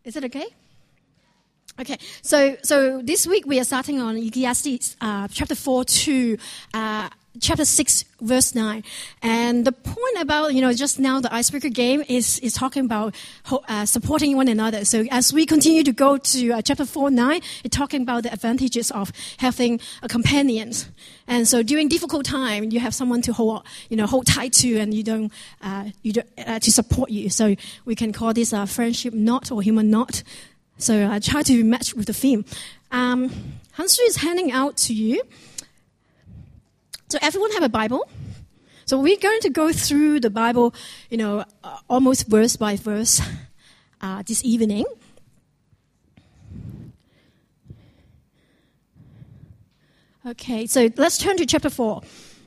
Is it okay? Okay, so this week we are starting on Ecclesiastes chapter 4 to chapter 6, verse 9. And the point about, just now the icebreaker game is talking about supporting one another. So as we continue to go to chapter 4, 9, it's talking about the advantages of having a companion. And so during difficult time, you have someone to hold tight to, and you don't to support you. So we can call this a friendship knot or human knot. So I try to match with the theme. Hansu is handing out to you. So everyone have a Bible. So we're going to go through the Bible, almost verse by verse this evening. Okay, so let's turn to chapter 4.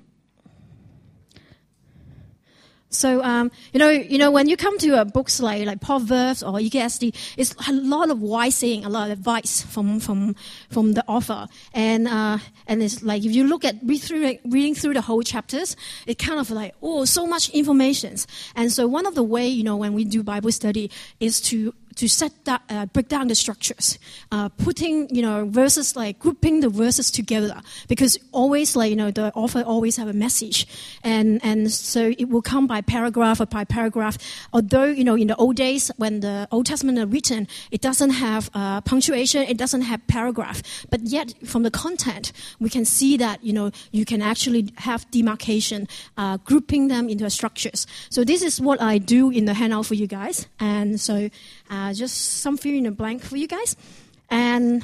So, when you come to books like Proverbs or Ecclesiastes, it's a lot of wise saying, a lot of advice from the author. And it's like, if you reading through the whole chapters, it kind of like, so much information. And so one of the way, when we do Bible study is to break down the structures, putting, verses, grouping the verses together, because always, the author always have a message, and so it will come by paragraph or by paragraph. Although, in the old days, when the Old Testament are written, it doesn't have punctuation, it doesn't have paragraph, but yet from the content, we can see that, you can actually have demarcation, grouping them into structures. So this is what I do in the handout for you guys, and so just some fill in the blank for you guys. And,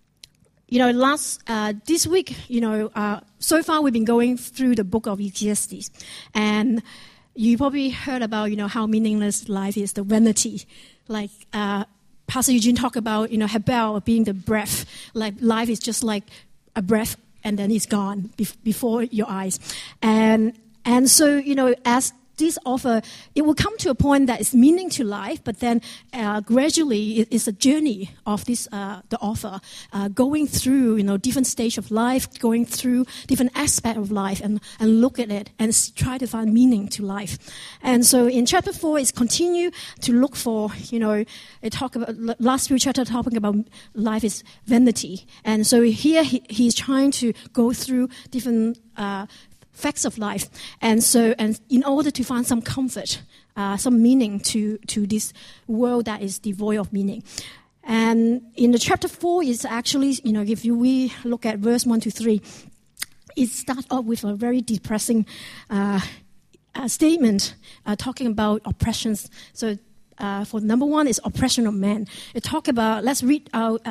this week, so far we've been going through the book of Ecclesiastes. And you probably heard about, how meaningless life is, the vanity. Like, Pastor Eugene talked about, Hebel being the breath. Like, life is just like a breath, and then it's gone before your eyes. And so, as this author, it will come to a point that is meaning to life, but then gradually it's a journey of this the author going through different stage of life, going through different aspect of life, and look at it and try to find meaning to life. And so in chapter 4, it's continue to look for it talk about last few chapters talking about life is vanity, and so here he's trying to go through different facts of life, and in order to find some comfort, some meaning to this world that is devoid of meaning. And in the chapter 4 is actually, if we look at verse 1 to 3, it starts off with a very depressing statement talking about oppressions. So for number 1 is oppression of man. It talk about, let's read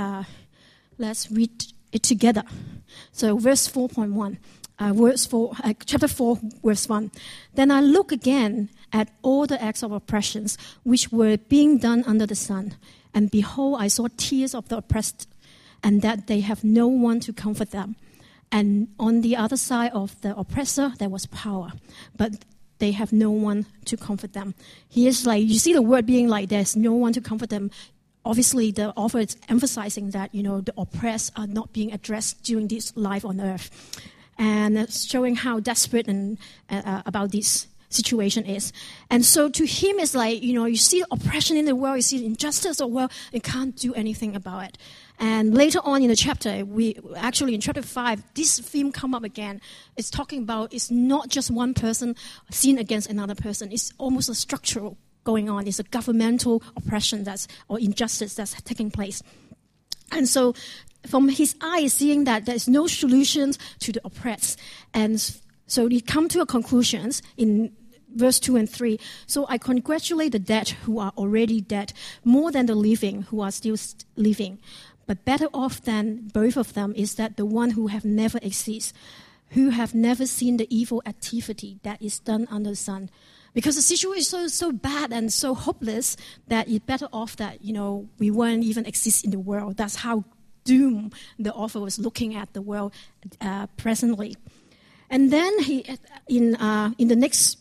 it together. So verse 4.1. Chapter 4, verse 1. Then I look again at all the acts of oppressions which were being done under the sun, and behold, I saw tears of the oppressed, and that they have no one to comfort them. And on the other side of the oppressor there was power, but they have no one to comfort them. Here's you see the word being there's no one to comfort them. Obviously, the author is emphasizing that the oppressed are not being addressed during this life on earth. And it's showing how desperate and about this situation is. And so to him, it's you see oppression in the world, you see injustice in the world, you can't do anything about it. And later on in the chapter, in chapter 5, this theme come up again. It's talking about, it's not just one person sin against another person. It's almost a structural going on. It's a governmental oppression or injustice that's taking place. And so from his eyes, seeing that there is no solutions to the oppressed. And so he come to a conclusion in verse 2 and 3. So I congratulate the dead who are already dead, more than the living who are still living. But better off than both of them is that the one who have never existed, who have never seen the evil activity that is done under the sun. Because the situation is so bad and so hopeless that it's better off that, we won't even exist in the world. That's how doom the author was looking at the world presently. And then he, in the next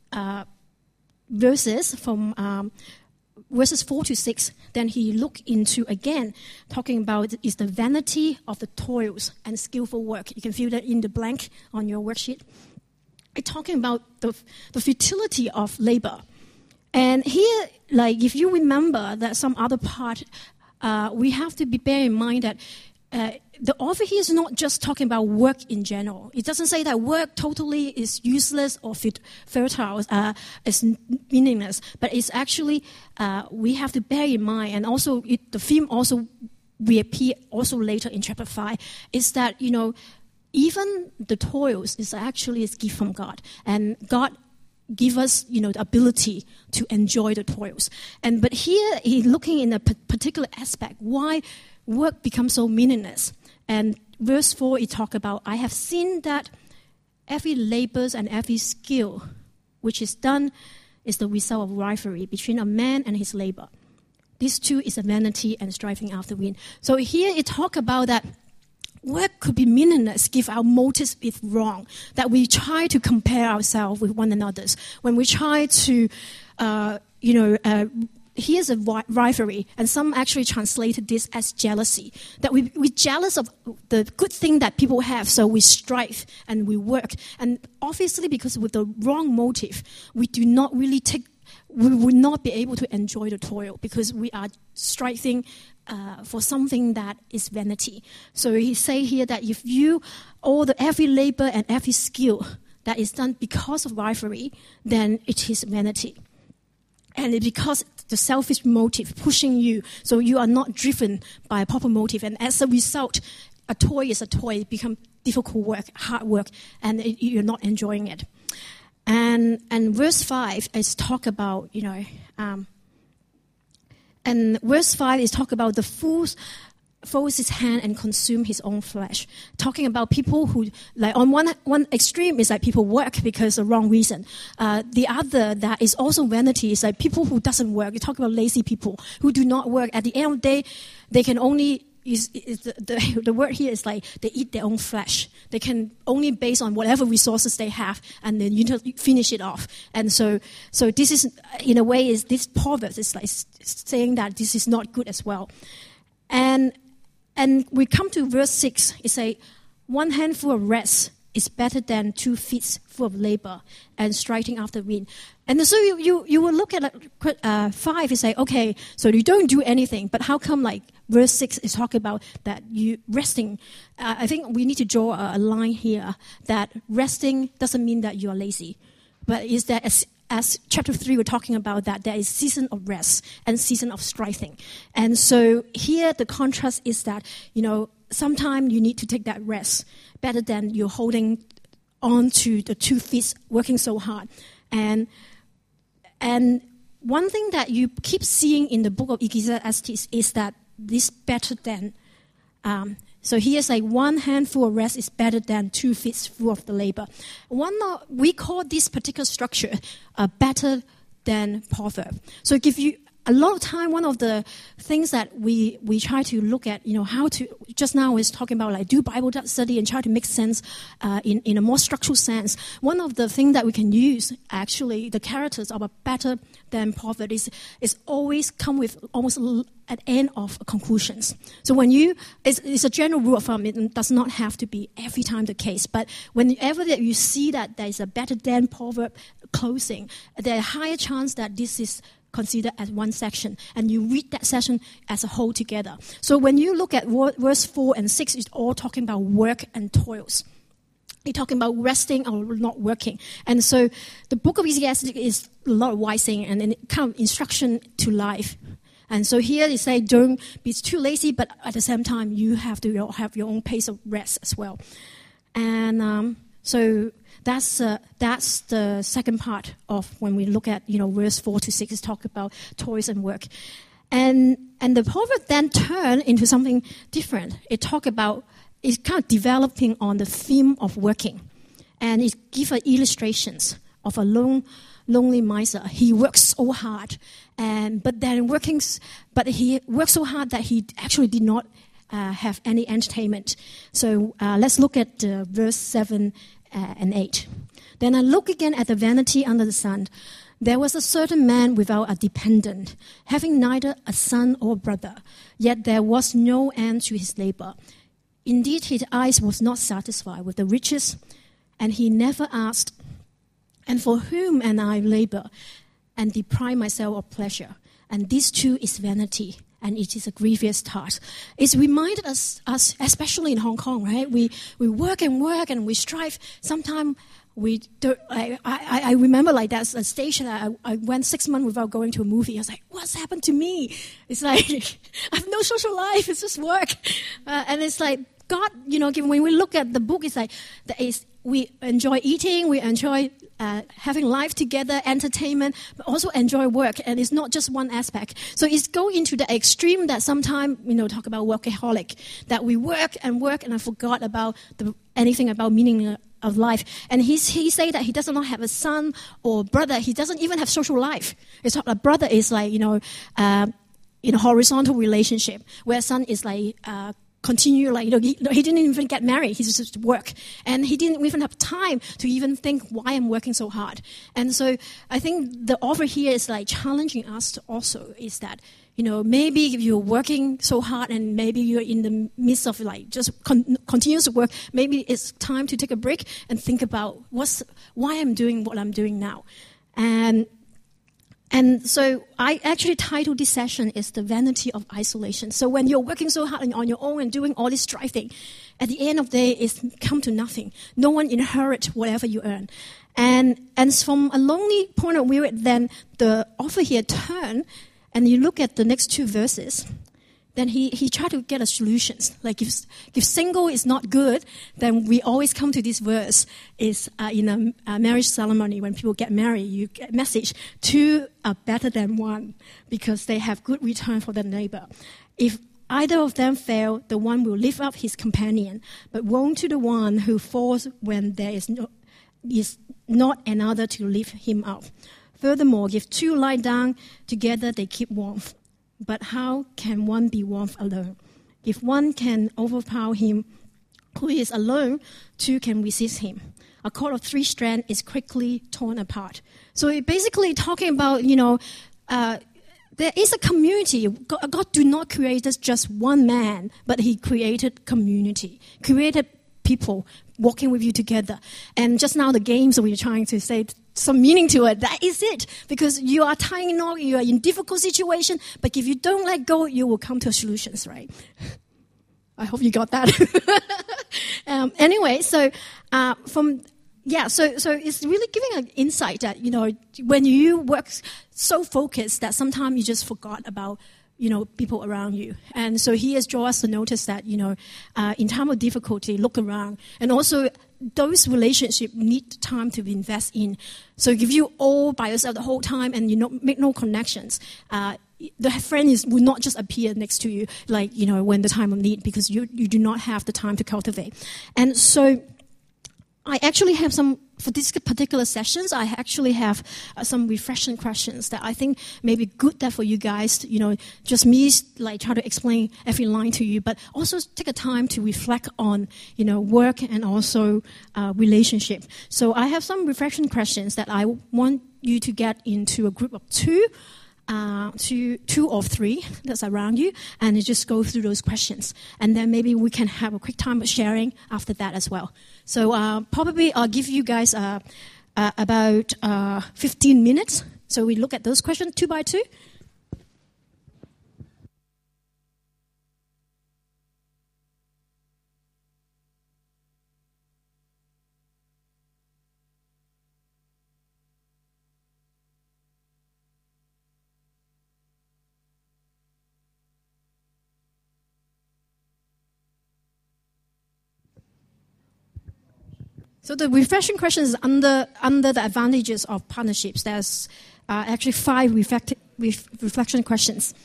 verses, from verses 4 to 6, then he looked into again, talking about is the vanity of the toils and skillful work. You can fill that in the blank on your worksheet. It's talking about the futility of labor. And here, like, if you remember that some other part, we have to bear in mind that the author here is not just talking about work in general. It doesn't say that work totally is useless or fertile, is meaningless. But it's actually, we have to bear in mind, and also the theme also reappear also later in chapter 5, is that, even the toils is actually a gift from God. And God give us, the ability to enjoy the toils. But here he's looking in a particular aspect, why work becomes so meaningless. And verse 4, he talks about, I have seen that every labor and every skill which is done is the result of rivalry between a man and his labor. This too is a vanity and striving after wind. So here it talks about that work could be meaningless if our motives is wrong, that we try to compare ourselves with one another. When we try to, here's a rivalry, and some actually translated this as jealousy, that we're jealous of the good thing that people have, so we strive and we work. And obviously, because with the wrong motive, we would not be able to enjoy the toil because we are striving for something that is vanity. So he say here that if every labor and every skill that is done because of rivalry, then it is vanity. And it's because the selfish motive pushing you, so you are not driven by a proper motive. And as a result, a toy is a toy. It becomes difficult work, hard work, and you're not enjoying it. And verse 5 is talk about, and verse 5 is talk about the fool folds his hand and consume his own flesh. Talking about people who, like, on one extreme is like people work because of the wrong reason. The other that is also vanity is like people who doesn't work. You talk about lazy people who do not work. At the end of the day, they can only, the word here is like they eat their own flesh. They can only base on whatever resources they have, and then you finish it off. And so this is, in a way, is this proverb is like saying that this is not good as well. And we come to verse 6. It says, one handful of rest is better than 2 feet full of labor and striking after wind. And so you will look at 5 and say, okay, so you don't do anything, but how come like verse 6 is talking about that you resting? I think we need to draw a line here that resting doesn't mean that you are lazy, but is that as chapter 3 we're talking about that there is season of rest and season of striving. And so here the contrast is that, sometimes you need to take that rest better than you're holding on to the 2 feet working so hard. And one thing that you keep seeing in the book of Ecclesiastes is that this better than, so here's like one handful of rest is better than 2 feet full of the labor. We call this particular structure better than proverb. So give you a lot of time, one of the things that we try to look at, how to, just now is talking about like do Bible study and try to make sense in a more structural sense. One of the things that we can use, actually, the characters of a better than proverb is always come with almost at end of conclusions. So when it's a general rule of thumb, it does not have to be every time the case, but whenever that you see that there is a better than proverb closing, there's a higher chance that this is considered as one section, and you read that section as a whole together. So when you look at verse 4 and 6, it's all talking about work and toils. It's talking about resting or not working. And so the book of Ecclesiastes is a lot of wise saying and kind of instruction to life. And so here they say, don't be too lazy, but at the same time, you have to have your own pace of rest as well. And so that's the second part of when we look at, verse 4 to 6 is talk about toils and work. And the proverb then turn into something different. It's kind of developing on the theme of working. And it gives illustrations of a lonely miser. He works so hard, but he worked so hard that he actually did not have any entertainment. So let's look at verse 7 and 8. Then I look again at the vanity under the sun. There was a certain man without a dependent, having neither a son or brother, yet there was no end to his labor. Indeed, his eyes was not satisfied with the riches, and he never asked, and for whom am I labor? and deprive myself of pleasure. And this too is vanity, and it is a grievous task. It's reminded us, especially in Hong Kong, right? We work and we strive. Sometimes we do. I remember like that's a stage that I went 6 months without going to a movie. I was like, what's happened to me? It's like I have no social life. It's just work, and it's like God. When we look at the book, it's like we enjoy eating, we enjoy having life together, entertainment, but also enjoy work. And it's not just one aspect. So it's going into the extreme that sometimes, talk about workaholic, that we work, and I forgot about anything about meaning of life. And he say that he does not have a son or brother. He doesn't even have social life. It's a brother is like, in a horizontal relationship, where son is like, continue, like, he didn't even get married. He just work. And he didn't even have time to even think why I'm working so hard. And so I think the author here is like challenging us also is that, maybe if you're working so hard and maybe you're in the midst of like just continuous work, maybe it's time to take a break and think about why I'm doing what I'm doing now. And so I actually titled this session is The Vanity of Isolation. So when you're working so hard and on your own and doing all this striving, at the end of the day, it's come to nothing. No one inherit whatever you earn. And from a lonely point of view, then the author here turned, and you look at the next 2 verses, then he tried to get a solutions. Like if single is not good, then we always come to this verse is in a marriage ceremony when people get married, you get a message, 2 are better than 1 because they have good return for their neighbor. If either of them fail, the one will lift up his companion, but woe to the one who falls when there is not another to lift him up. Furthermore, if 2 lie down together, they keep warmth. But how can one be warm alone? If one can overpower him who is alone, 2 can resist him. A cord of 3 strands is quickly torn apart. So it basically talking about, there is a community. God did not create just one man, but he created community, created people walking with you together. And just now the games that we're trying to say some meaning to it, that is it. Because you are tying on, you are in difficult situation, but if you don't let go, you will come to solutions, right? I hope you got that. Anyway, so it's really giving an insight that, when you work so focused that sometimes you just forgot about people around you. And so he has drawn us to notice that, in time of difficulty, look around. And also, those relationships need time to invest in. So if you all by yourself the whole time and make no connections, the friend will not just appear next to you, like, when the time of need, because you do not have the time to cultivate. And so I actually have for these particular sessions, I actually have some refreshing questions that I think may be good there for you guys, just me like try to explain every line to you, but also take a time to reflect on, work and also relationship. So I have some reflection questions that I want you to get into a group of 2 or 3 that's around you, and you just go through those questions. And then maybe we can have a quick time of sharing after that as well. So probably I'll give you guys about 15 minutes. So we look at those questions 2 by 2. So the reflection question is under the advantages of partnerships. There's actually 5 reflection questions.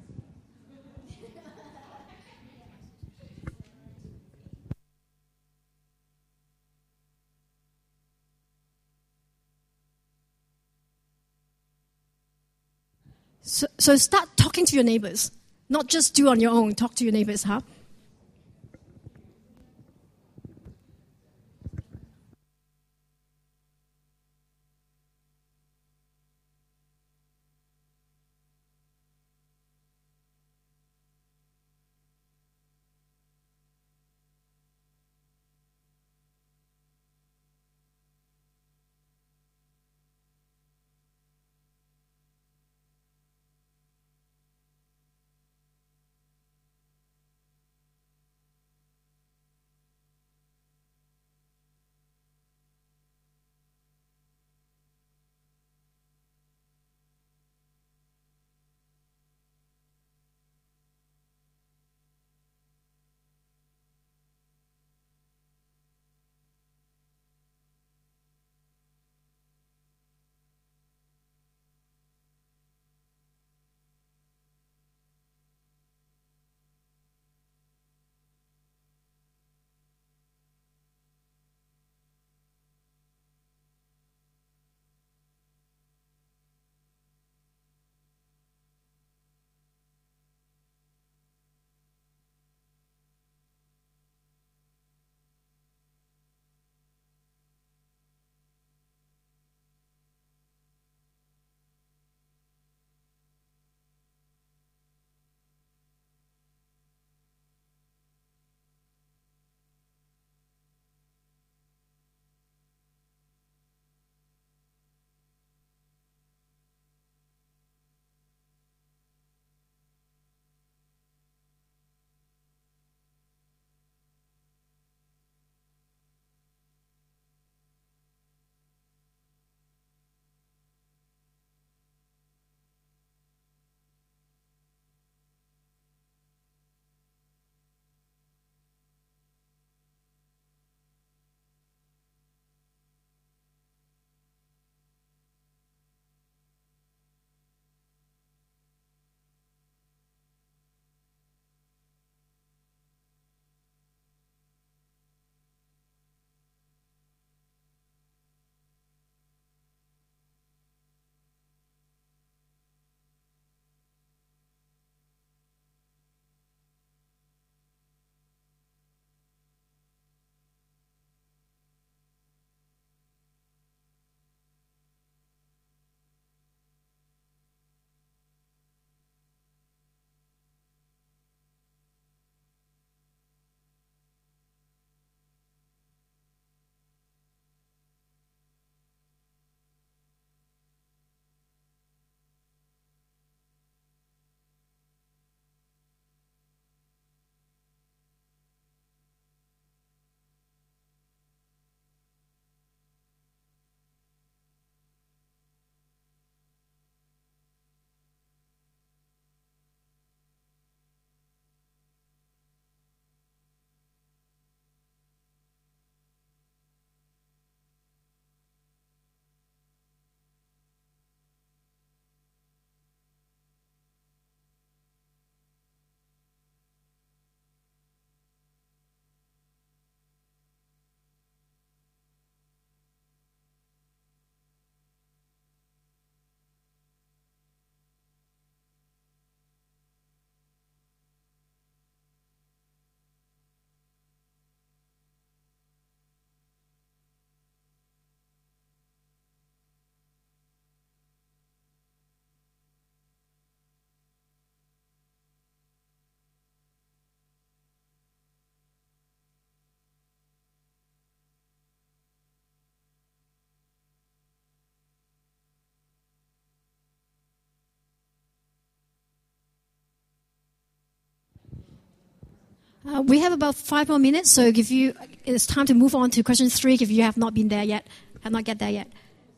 So start talking to your neighbors, not just do on your own. Talk to your neighbors, huh? We have about 5 more minutes, so it's time to move on to question 3 if you have not been there yet, have not get there yet.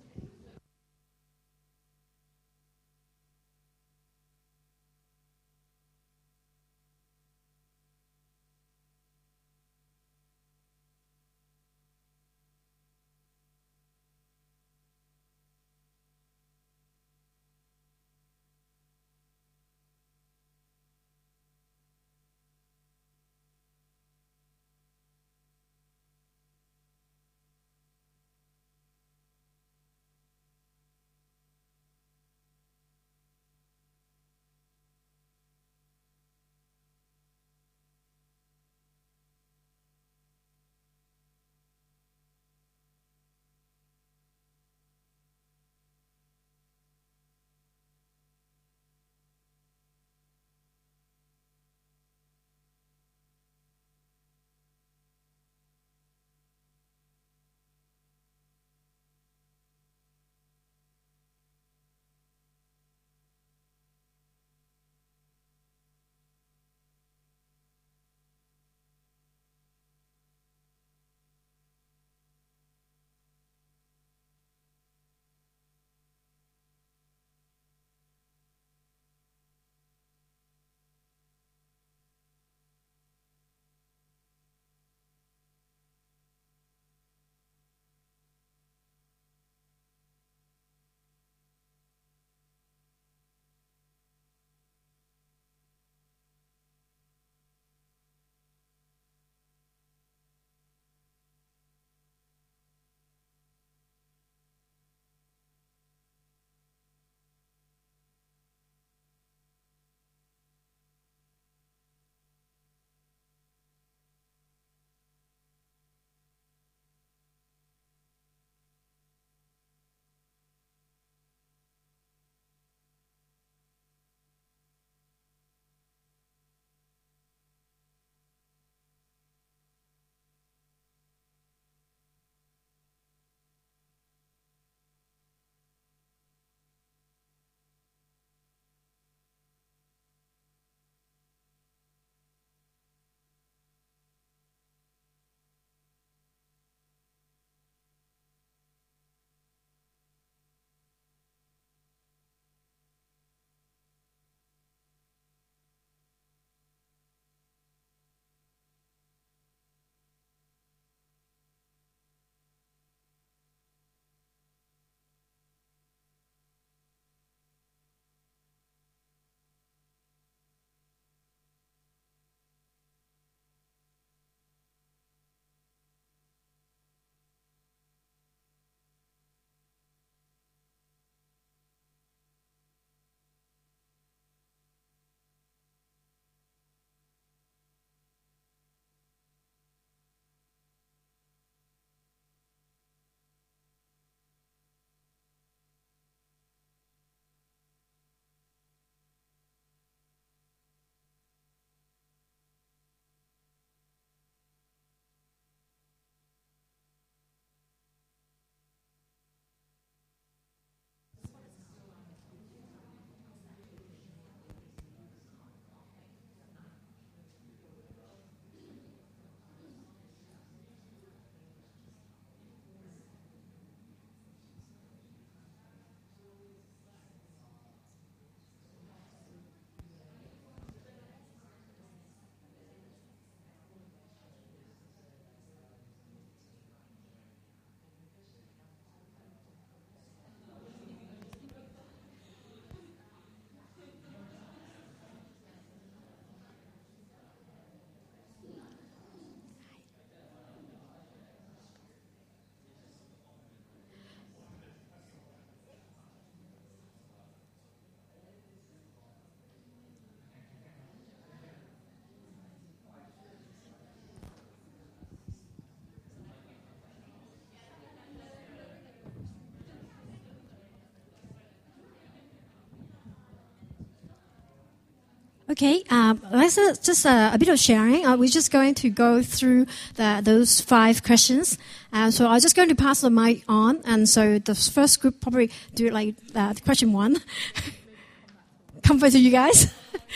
Okay, let's just a bit of sharing. We're just going to go through those 5 questions. So I'm just going to pass the mic on. And so the first group probably do it like question 1. Comfort to you guys.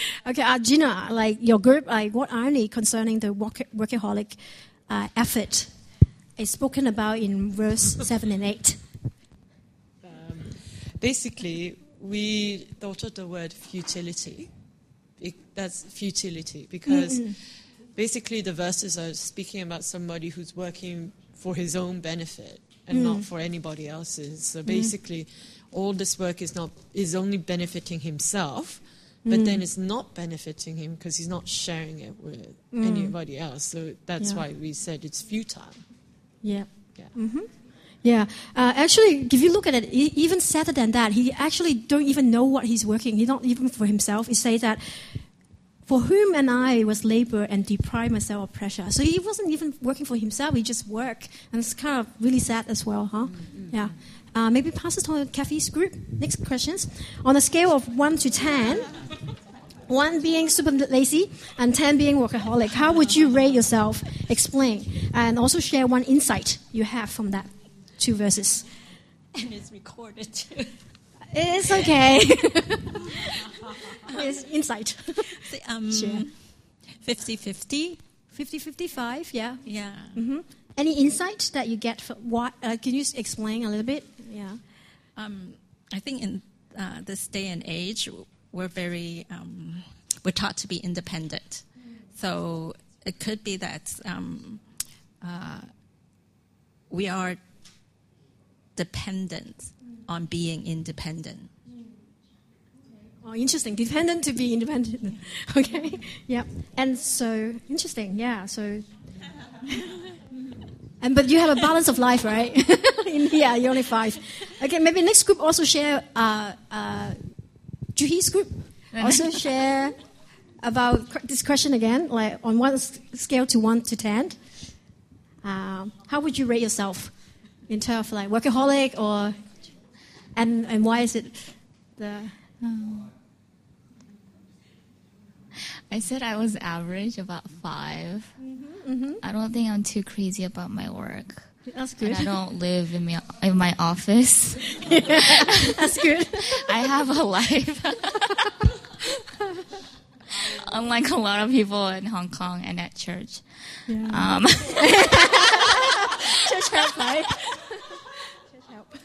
Okay, Gina, like your group, like what irony concerning the workaholic effort is spoken about in verse 7 and 8. Basically, we thought of the word futility. That's futility because basically the verses are speaking about somebody who's working for his own benefit and not for anybody else's. So basically, all this work is only benefiting himself, but then it's not benefiting him because he's not sharing it with anybody else. So that's why we said it's futile. Yeah. Yeah. Mm-hmm. Yeah. Actually, if you look at it, even sadder than that, he actually don't even know what he's working. He's not even for himself. He says that, for whom and I was labor and deprive myself of pressure. So he wasn't even working for himself. He just worked. And it's kind of really sad as well, huh? Mm-hmm. Yeah. Maybe pass it to Kathy's group. Next questions. On a scale of 1 to 10, 1 being super lazy and 10 being workaholic, how would you rate yourself? Explain. And also share one insight you have from that 2 verses. And it's recorded too. It's okay. It's insight. 50-50. 50-55, yeah. Yeah. Mm-hmm. Any insight that you get from what? Can you explain a little bit? Yeah. I think in this day and age, we're taught to be independent. So it could be that we are dependent on being independent. Oh, interesting. Dependent to be independent. Okay. Yeah. And so interesting. Yeah. So. But you have a balance of life, right? Yeah, you're only 5. Okay, maybe next group also share. Juhi's group also share about this question again, like on one scale to 1 to 10. How would you rate yourself in terms of like workaholic or and why is it the? I said I was average, about 5. I don't think I'm too crazy about my work. That's good. And I don't live in my office. Yeah, that's good. I have a life. Unlike a lot of people in Hong Kong and at church. Yeah. Church help, right? Church help.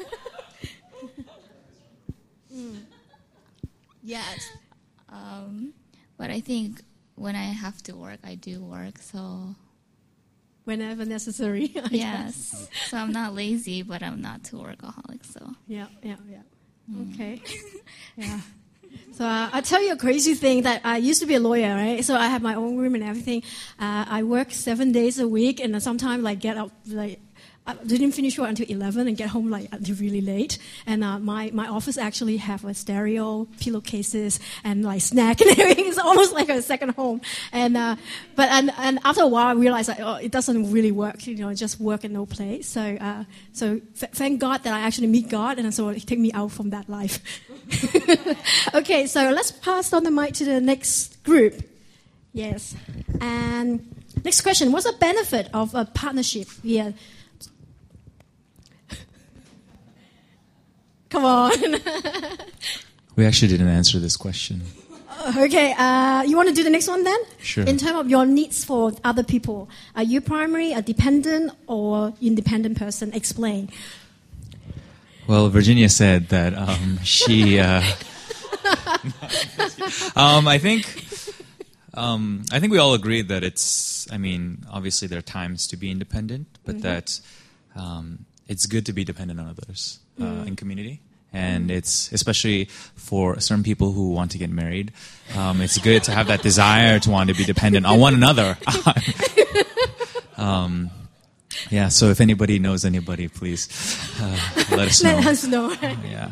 Yes. But I think when I have to work, I do work, so... Whenever necessary, I yes. guess. So I'm not lazy, but I'm not too workaholic, so... Yeah. Okay. Yeah. So I'll tell you a crazy thing that I used to be a lawyer, right? So I have my own room and everything. I work 7 days a week, and sometimes like get up like I didn't finish work until 11 and get home like until really late. And my office actually have a stereo, pillowcases, and like snack and everything. It's almost like a second home. And after a while, I realized that it doesn't really work. Just work and no play. So thank God that I actually meet God, and so He take me out from that life. Okay, so let's pass on the mic to the next group. Yes. And next question: what's the benefit of a partnership here? Come on. We actually didn't answer this question. Okay, you want to do the next one then? Sure. In terms of your needs for other people, are you primary, a dependent, or independent person? Explain. Well, Virginia said that she. I think we all agree that it's. I mean, obviously there are times to be independent, but that it's good to be dependent on others in community. And it's especially for certain people who want to get married. It's good to have that desire to want to be dependent on one another. Yeah. So if anybody knows anybody, please let us know. Let us know. Yeah.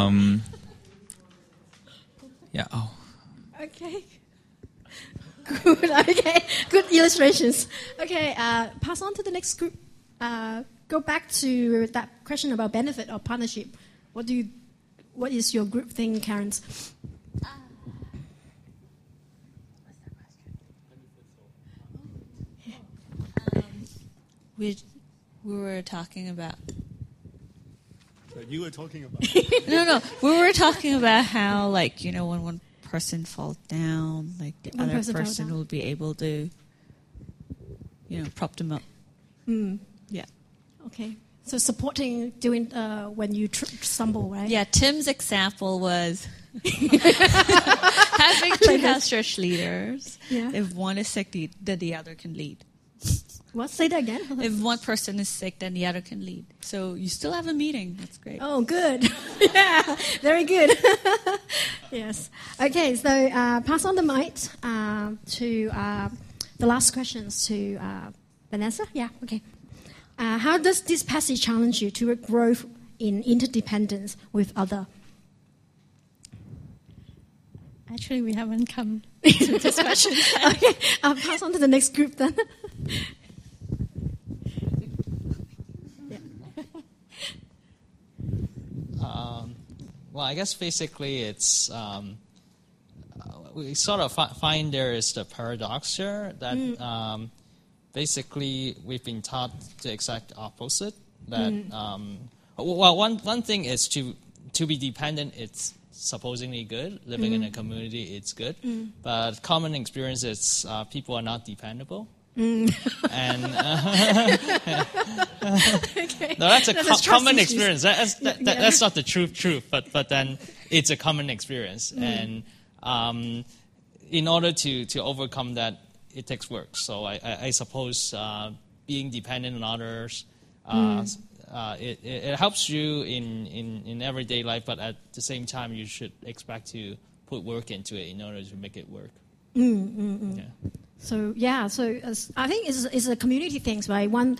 Yeah. Oh. Okay. Good. Okay. Good illustrations. Okay. Pass on to the next group. Go back to that question about benefit or partnership. What is your group thing, Karen? We were talking about... You were talking about... No. We were talking about how, when one person falls down, like the One other person falls person down. will be able to, prop them up. Yeah. Okay. So supporting doing when you stumble, right? Yeah, Tim's example was having two house church leaders. Yeah. If one is sick, then the other can lead. What? Say that again. If one person is sick, then the other can lead. So you still have a meeting. That's great. Oh, good. Yeah, very good. Yes. Okay, so pass on the mic to the last questions to Vanessa. Yeah, okay. How does this passage challenge you to grow in interdependence with other? Actually, we haven't come to this question. Okay, I'll pass on to the next group then. Well, I guess basically it's we sort of find there is the paradox here that basically we've been taught the exact opposite. That well, one thing is to be dependent. It's supposedly good. Living in a community, it's good. But common experience is people are not dependable. And Okay. no, that's a trust common issues. experience. That's not the truth. But then it's a common experience, and in order to overcome that, it takes work. So I suppose being dependent on others, it helps you in everyday life. But at the same time, you should expect to put work into it in order to make it work. Yeah. So I think it's a community thing, right? One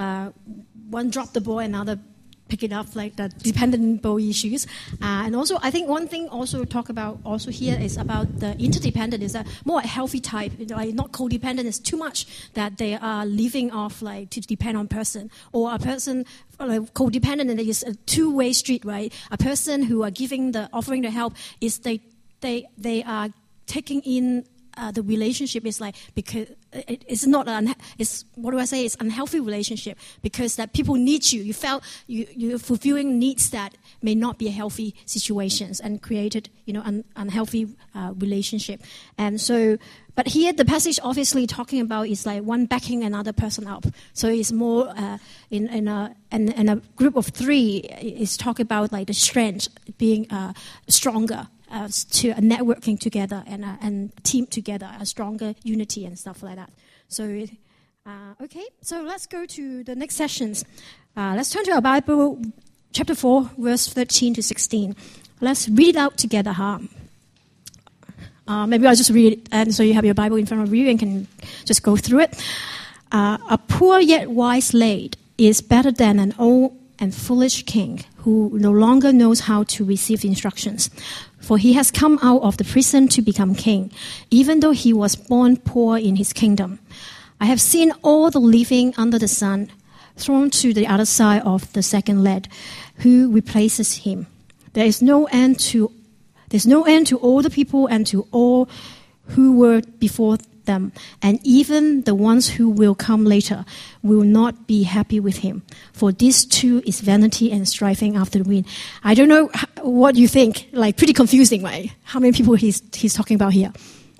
drop the ball, another pick it up, like the dependable issues. And also, I think one thing also talk about also here is about the interdependent is a more healthy type, like not codependent is too much that they are living off like to depend on person, or a person like codependent and is a two-way street, right? A person who are offering the help is they are taking in. The relationship is like because it's not it's unhealthy relationship because that people need you. You felt you're fulfilling needs that may not be healthy situations and created unhealthy relationship. And so, but here the passage obviously talking about is like one backing another person up. So it's more in a group of three is talk about like the strength being stronger. To networking together and team together, a stronger unity and stuff like that. So, okay, so let's go to the next sessions. Let's turn to our Bible, chapter 4, verse 13 to 16. Let's read it out together, huh? Maybe I'll just read it, and so you have your Bible in front of you and can just go through it. A poor yet wise lad is better than an old and foolish king who no longer knows how to receive instructions. For he has come out of the prison to become king, even though he was born poor in his kingdom. I have seen all the living under the sun thrown to the other side of the second lad, who replaces him. There's no end to all the people and to all who were before them, and even the ones who will come later will not be happy with him. For this too is vanity and striving after the wind. I don't know what you think. Like pretty confusing, right? How many people he's talking about here?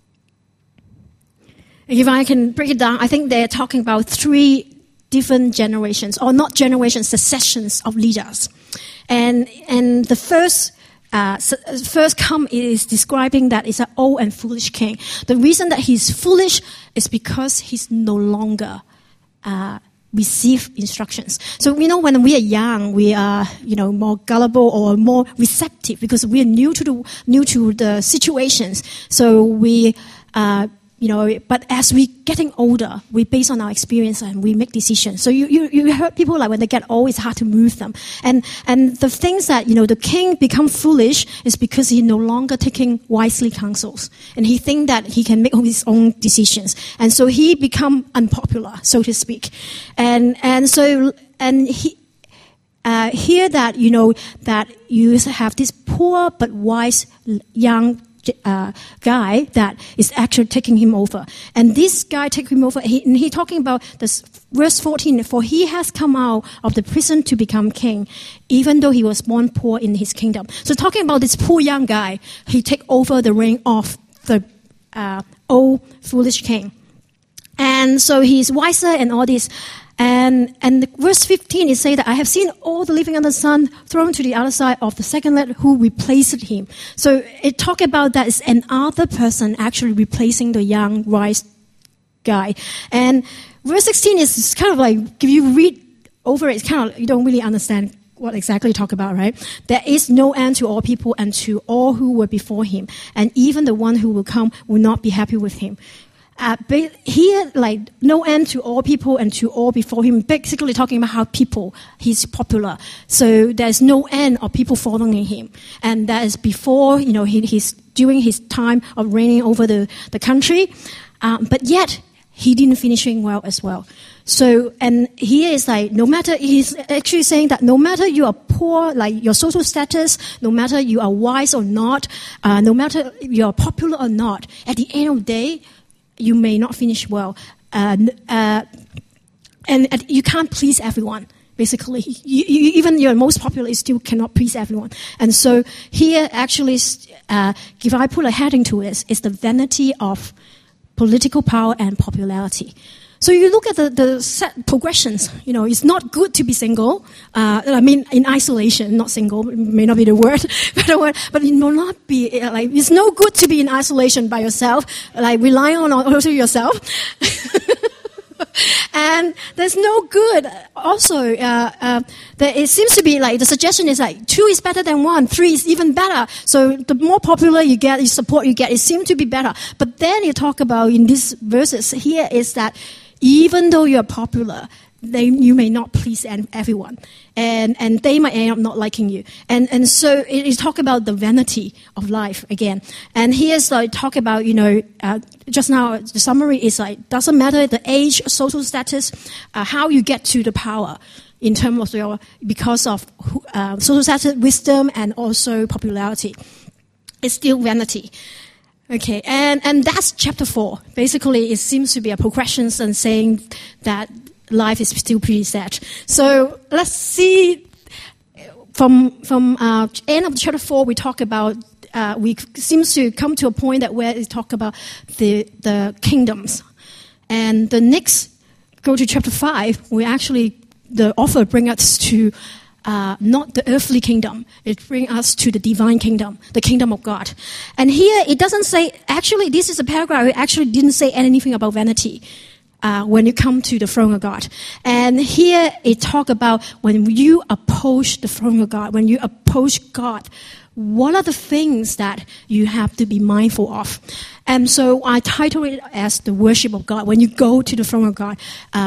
If I can break it down, I think they're talking about three different generations, or not generations, successions of leaders, and the first come is describing that it's an old and foolish king. The reason that he's foolish is because he's no longer receive instructions. So when we are young, we are more gullible or more receptive because we are new to the situations. So we but as we getting older, we base on our experience and we make decisions. So you heard people like when they get old, it's hard to move them. And the things that, the king become foolish is because he no longer taking wisely counsels. And he think that he can make all his own decisions. And so he become unpopular, so to speak. And he, here that, that you have this poor but wise young guy that is actually taking him over. And this guy taking him over, he talking about this verse 14, for he has come out of the prison to become king, even though he was born poor in his kingdom. So talking about this poor young guy, he take over the reign of the old foolish king. And so he's wiser and all this. And verse 15 is saying that I have seen all the living under the sun thrown to the other side of the second land who replaced him. So it talk about that is another person actually replacing the young wise guy. And verse 16 is kind of like, if you read over it, it's kind of, you don't really understand what exactly talk about, right? There is no end to all people and to all who were before him. And even the one who will come will not be happy with him. But here, like, no end to all people and to all before him, basically talking about how he's popular. So there's no end of people following him. And that is before, he's during his time of reigning over the country. But yet, he didn't finishing well as well. So, and here is like, he's actually saying that no matter you are poor, like your social status, no matter you are wise or not, no matter you are popular or not, at the end of the day, you may not finish well. And you can't please everyone, basically. Even your most popular, you still cannot please everyone. And so here, actually, if I put a heading to it, it's the vanity of political power and popularity. So you look at the set progressions, it's not good to be single. In isolation, not single, may not be the word, but it will not be, it's no good to be in isolation by yourself, relying on also yourself. And there's no good. Also, that it seems to be the suggestion is 2 is better than 1, 3 is even better. So the more popular you get, the support you get, it seems to be better. But then you talk about in these verses here is that even though you're popular, you may not please everyone, and they might end up not liking you, and so it is talk about the vanity of life again. And here's talk about just now the summary is doesn't matter the age, social status, how you get to the power in terms of because of social status, wisdom, and also popularity. It's still vanity. Okay, and that's chapter 4. Basically, it seems to be a progression and saying that life is still pretty sad. So let's see from end of chapter 4, we talk about we seems to come to a point that where we talk about the kingdoms, and the next go to chapter 5. We actually the author bring us to. Not the earthly kingdom. It brings us to the divine kingdom, the kingdom of God. And here it doesn't say, actually this is a paragraph, it actually didn't say anything about vanity when you come to the throne of God. And here it talk about when you approach the throne of God, when you approach God, what are the things that you have to be mindful of? And so I title it as the worship of God. When you go to the throne of God,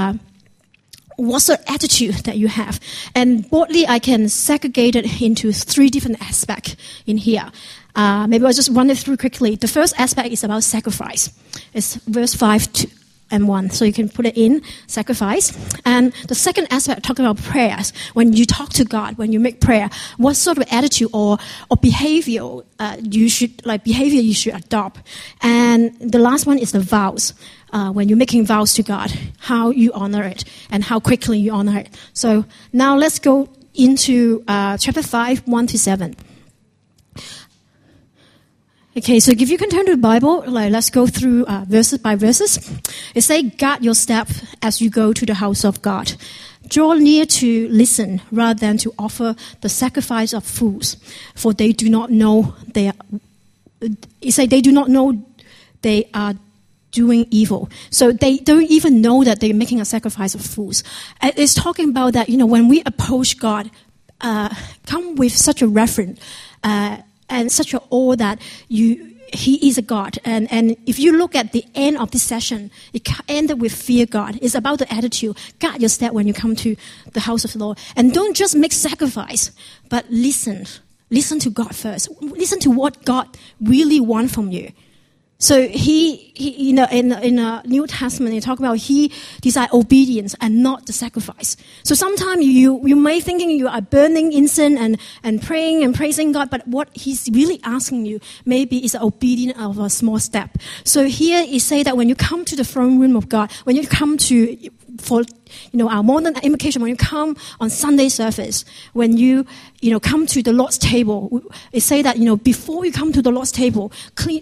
what's the attitude that you have? And broadly, I can segregate it into 3 different aspects in here. Maybe I'll just run it through quickly. The first aspect is about sacrifice. It's verse 5 and 1. So you can put it in, sacrifice. And the second aspect, talking about prayers. When you talk to God, when you make prayer, what sort of attitude or behavior you should adopt. And the last one is the vows. When you're making vows to God, how you honor it and how quickly you honor it. So now let's go into chapter 5, 1 to 7. Okay, so if you can turn to the Bible, let's go through verses by verses. It says, guard your step as you go to the house of God. Draw near to listen rather than to offer the sacrifice of fools, for they do not know they are doing evil. So they don't even know that they're making a sacrifice of fools. It's talking about that, when we approach God, come with such a reverence and such an awe that He is a God. And if you look at the end of this session, it ended with fear God. It's about the attitude. Guard your step when you come to the house of the Lord. And don't just make sacrifice, but listen. Listen to God first. Listen to what God really wants from you. So he in the New Testament, they talk about he desired obedience and not the sacrifice. So sometimes you may thinking you are burning incense and praying and praising God, but what he's really asking you maybe is obedience of a small step. So here he say that when you come to the throne room of God, when you come for our modern invocation, when you come on Sunday service, when you come to the Lord's table, it say that before you come to the Lord's table,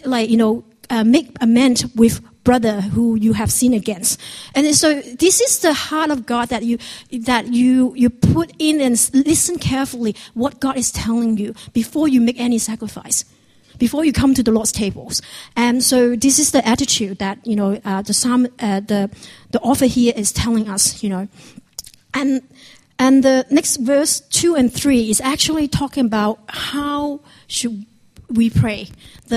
make amends with brother who you have sinned against. And so this is the heart of God that you put in and listen carefully what God is telling you before you make any sacrifice, before you come to the Lord's tables. And so this is the attitude that the author here is telling us. And the next verse 2 and 3 is actually talking about how should we pray.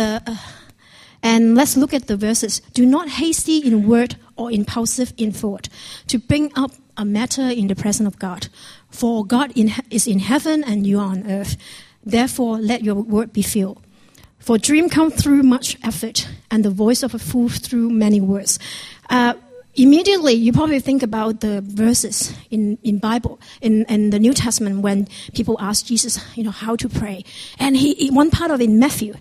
And let's look at the verses. Do not hasty in word or impulsive in thought to bring up a matter in the presence of God. For God is in heaven and you are on earth. Therefore, let your word be few. For dream come through much effort, and the voice of a fool through many words. Immediately, you probably think about the verses in Bible, in the New Testament, when people ask Jesus, how to pray. And one part of it in Matthew,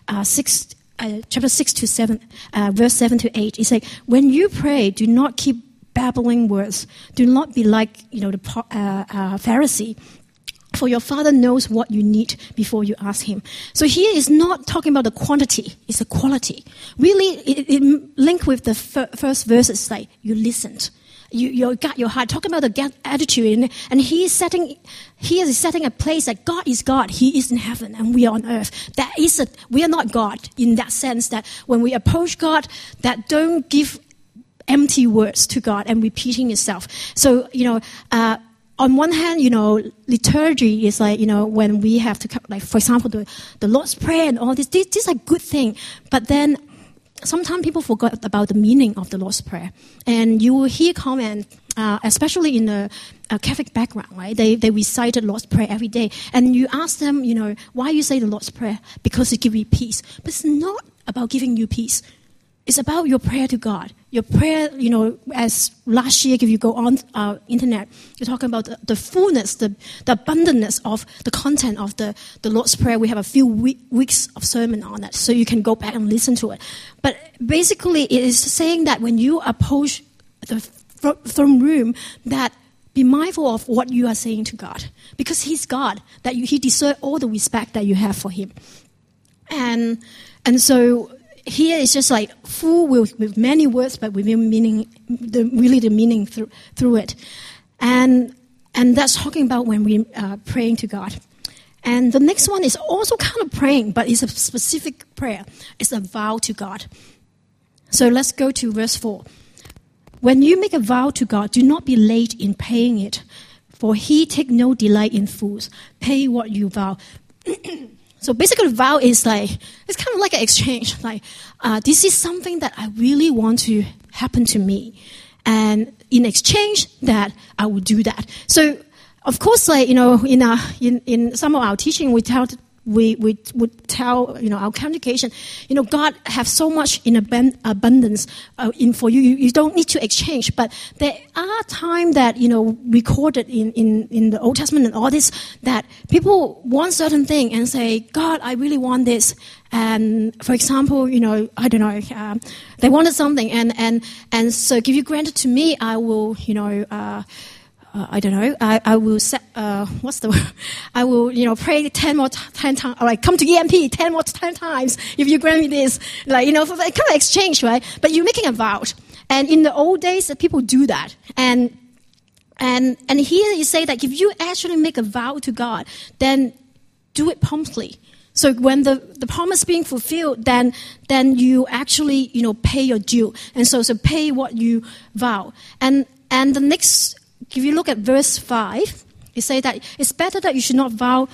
chapter 6 to 7, verse 7 to 8, he says, when you pray, do not keep babbling words. Do not be like, the Pharisee. For your Father knows what you need before you ask Him. So here is not talking about the quantity, it's the quality. Really, it linked with the first verses, like you listened. You got your heart, talking about the attitude. And he is setting a place that God is God. He is in heaven and we are on earth. We are not God in that sense that when we approach God, that don't give empty words to God and repeating itself. So, on one hand, liturgy is like, when we have to, like, for example, the Lord's Prayer and all this, these are good things. But then sometimes people forget about the meaning of the Lord's Prayer. And you will hear comment, especially in the Catholic background, right? They recite the Lord's Prayer every day. And you ask them, why you say the Lord's Prayer? Because it gives you peace. But it's not about giving you peace. It's about your prayer to God. Your prayer, as last year, if you go on internet, you're talking about the fullness, the abundance of the content of the Lord's Prayer. We have a few weeks of sermon on that, so you can go back and listen to it. But basically, it is saying that when you approach the throne room, that be mindful of what you are saying to God, because He's God, that He deserves all the respect that you have for Him. And so here it's just like full with many words, but with meaning, the meaning through it. And that's talking about when we are praying to God. And the next one is also kind of praying, but it's a specific prayer. It's a vow to God. So let's go to verse 4. When you make a vow to God, do not be late in paying it, for He take no delight in fools. Pay what you vow. So basically, vow is it's kind of like an exchange. This is something that I really want to happen to me. And in exchange that, I will do that. So, of course, in some of our teaching, we would tell, our congregation, God have so much in abundance for you. You don't need to exchange. But there are times that, recorded in the Old Testament and all this, that people want certain thing and say, God, I really want this. And for example, I don't know, they wanted something and so if you grant it to me, I will, I don't know. I will set. What's the word? I will, pray 10 times. Or come to EMP 10 times if you grant me this. For kind of exchange, right? But you're making a vow, and in the old days, people do that. And here you say that if you actually make a vow to God, then do it promptly. So when the promise being fulfilled, then you actually pay your due, and so pay what you vow. And the next. If you look at verse 5, it says that it's better that you should not vow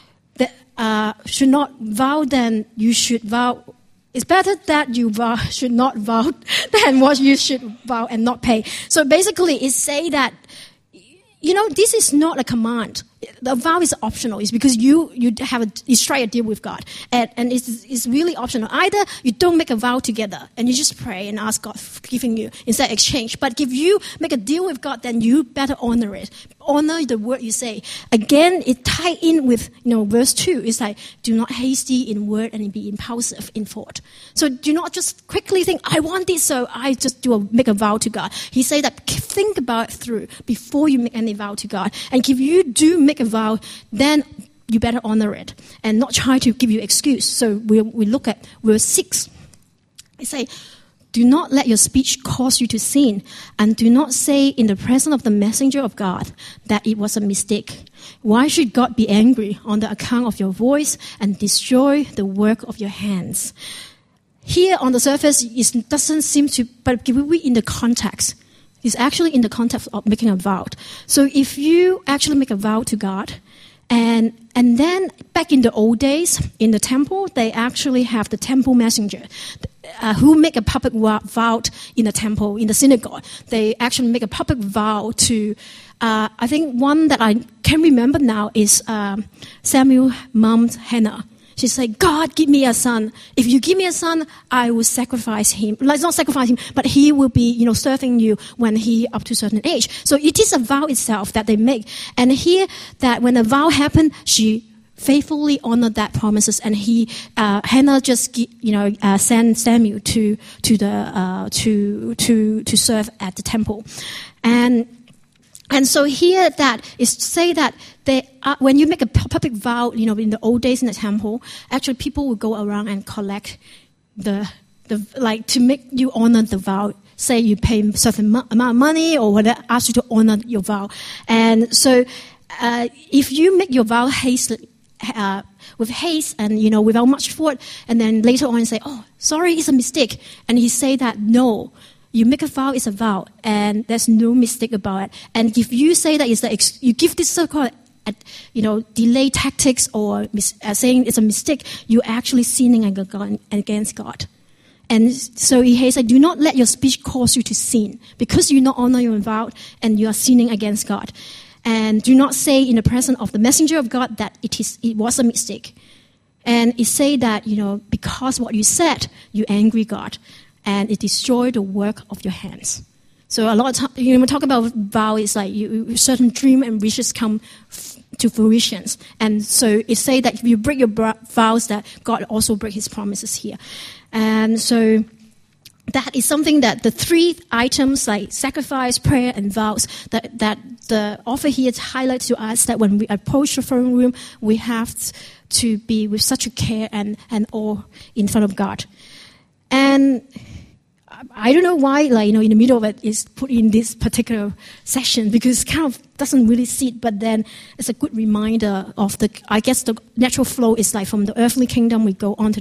than you should vow. It's better that you should not vow than what you should vow and not pay. So basically, it say that this is not a command. the vow is optional. It's because you strike a deal with God, and it's really optional. Either you don't make a vow together and you just pray and ask God for giving you instead exchange. But if you make a deal with God, then you better honor it. Honor the word you say. Again, it ties in with verse 2. It's like, do not hasty in word and be impulsive in thought. So do not just quickly think, I want this, so I just make a vow to God. He said that think about it through before you make any vow to God. And if you do make a vow, then you better honor it and not try to give you excuse. So we look at verse 6. It says, do not let your speech cause you to sin, and do not say in the presence of the messenger of God that it was a mistake. Why should God be angry on the account of your voice and destroy the work of your hands? Here on the surface, it doesn't seem to, but if we in the context, it's actually in the context of making a vow. So if you actually make a vow to God, and then back in the old days, in the temple, they actually have the temple messenger who make a public vow in the temple, in the synagogue. They actually make a public vow to, I think one that I can remember now is Samuel's mom, Hannah. She said, God, give me a son. If you give me a son, I will sacrifice him. Like, not sacrifice him, but he will be, serving you when he up to a certain age. So it is a vow itself that they make. And here, that when the vow happened, she faithfully honored that promises, and Hannah just, sent Samuel to serve at the temple. And so here that is to say that when you make a public vow, in the old days in the temple, actually people would go around and collect the to make you honor the vow. Say you pay a certain amount of money or whatever, ask you to honor your vow. And so if you make your vow with haste and, without much thought, and then later on say, oh, sorry, it's a mistake. And he say that, no. You make a vow, it's a vow, and there's no mistake about it. And if you say that you give this so-called, delay tactics or saying it's a mistake, you're actually sinning against God. And so he said, do not let your speech cause you to sin, because you not honor your vow and you are sinning against God. And do not say in the presence of the messenger of God that it was a mistake. And it say that, because what you said, you angry God. And it destroyed the work of your hands. So a lot of times, when we talk about vow, it's like certain dream and wishes come to fruition. And so it say that if you break your vows, that God also break his promises here. And so that is something that the three items like sacrifice, prayer, and vows that the author here highlights to us that when we approach the throne room, we have to be with such a care and awe in front of God. And I don't know why, in the middle of it is put in this particular session, because it kind of doesn't really sit, but then it's a good reminder of the natural flow is like from the earthly kingdom, we go on to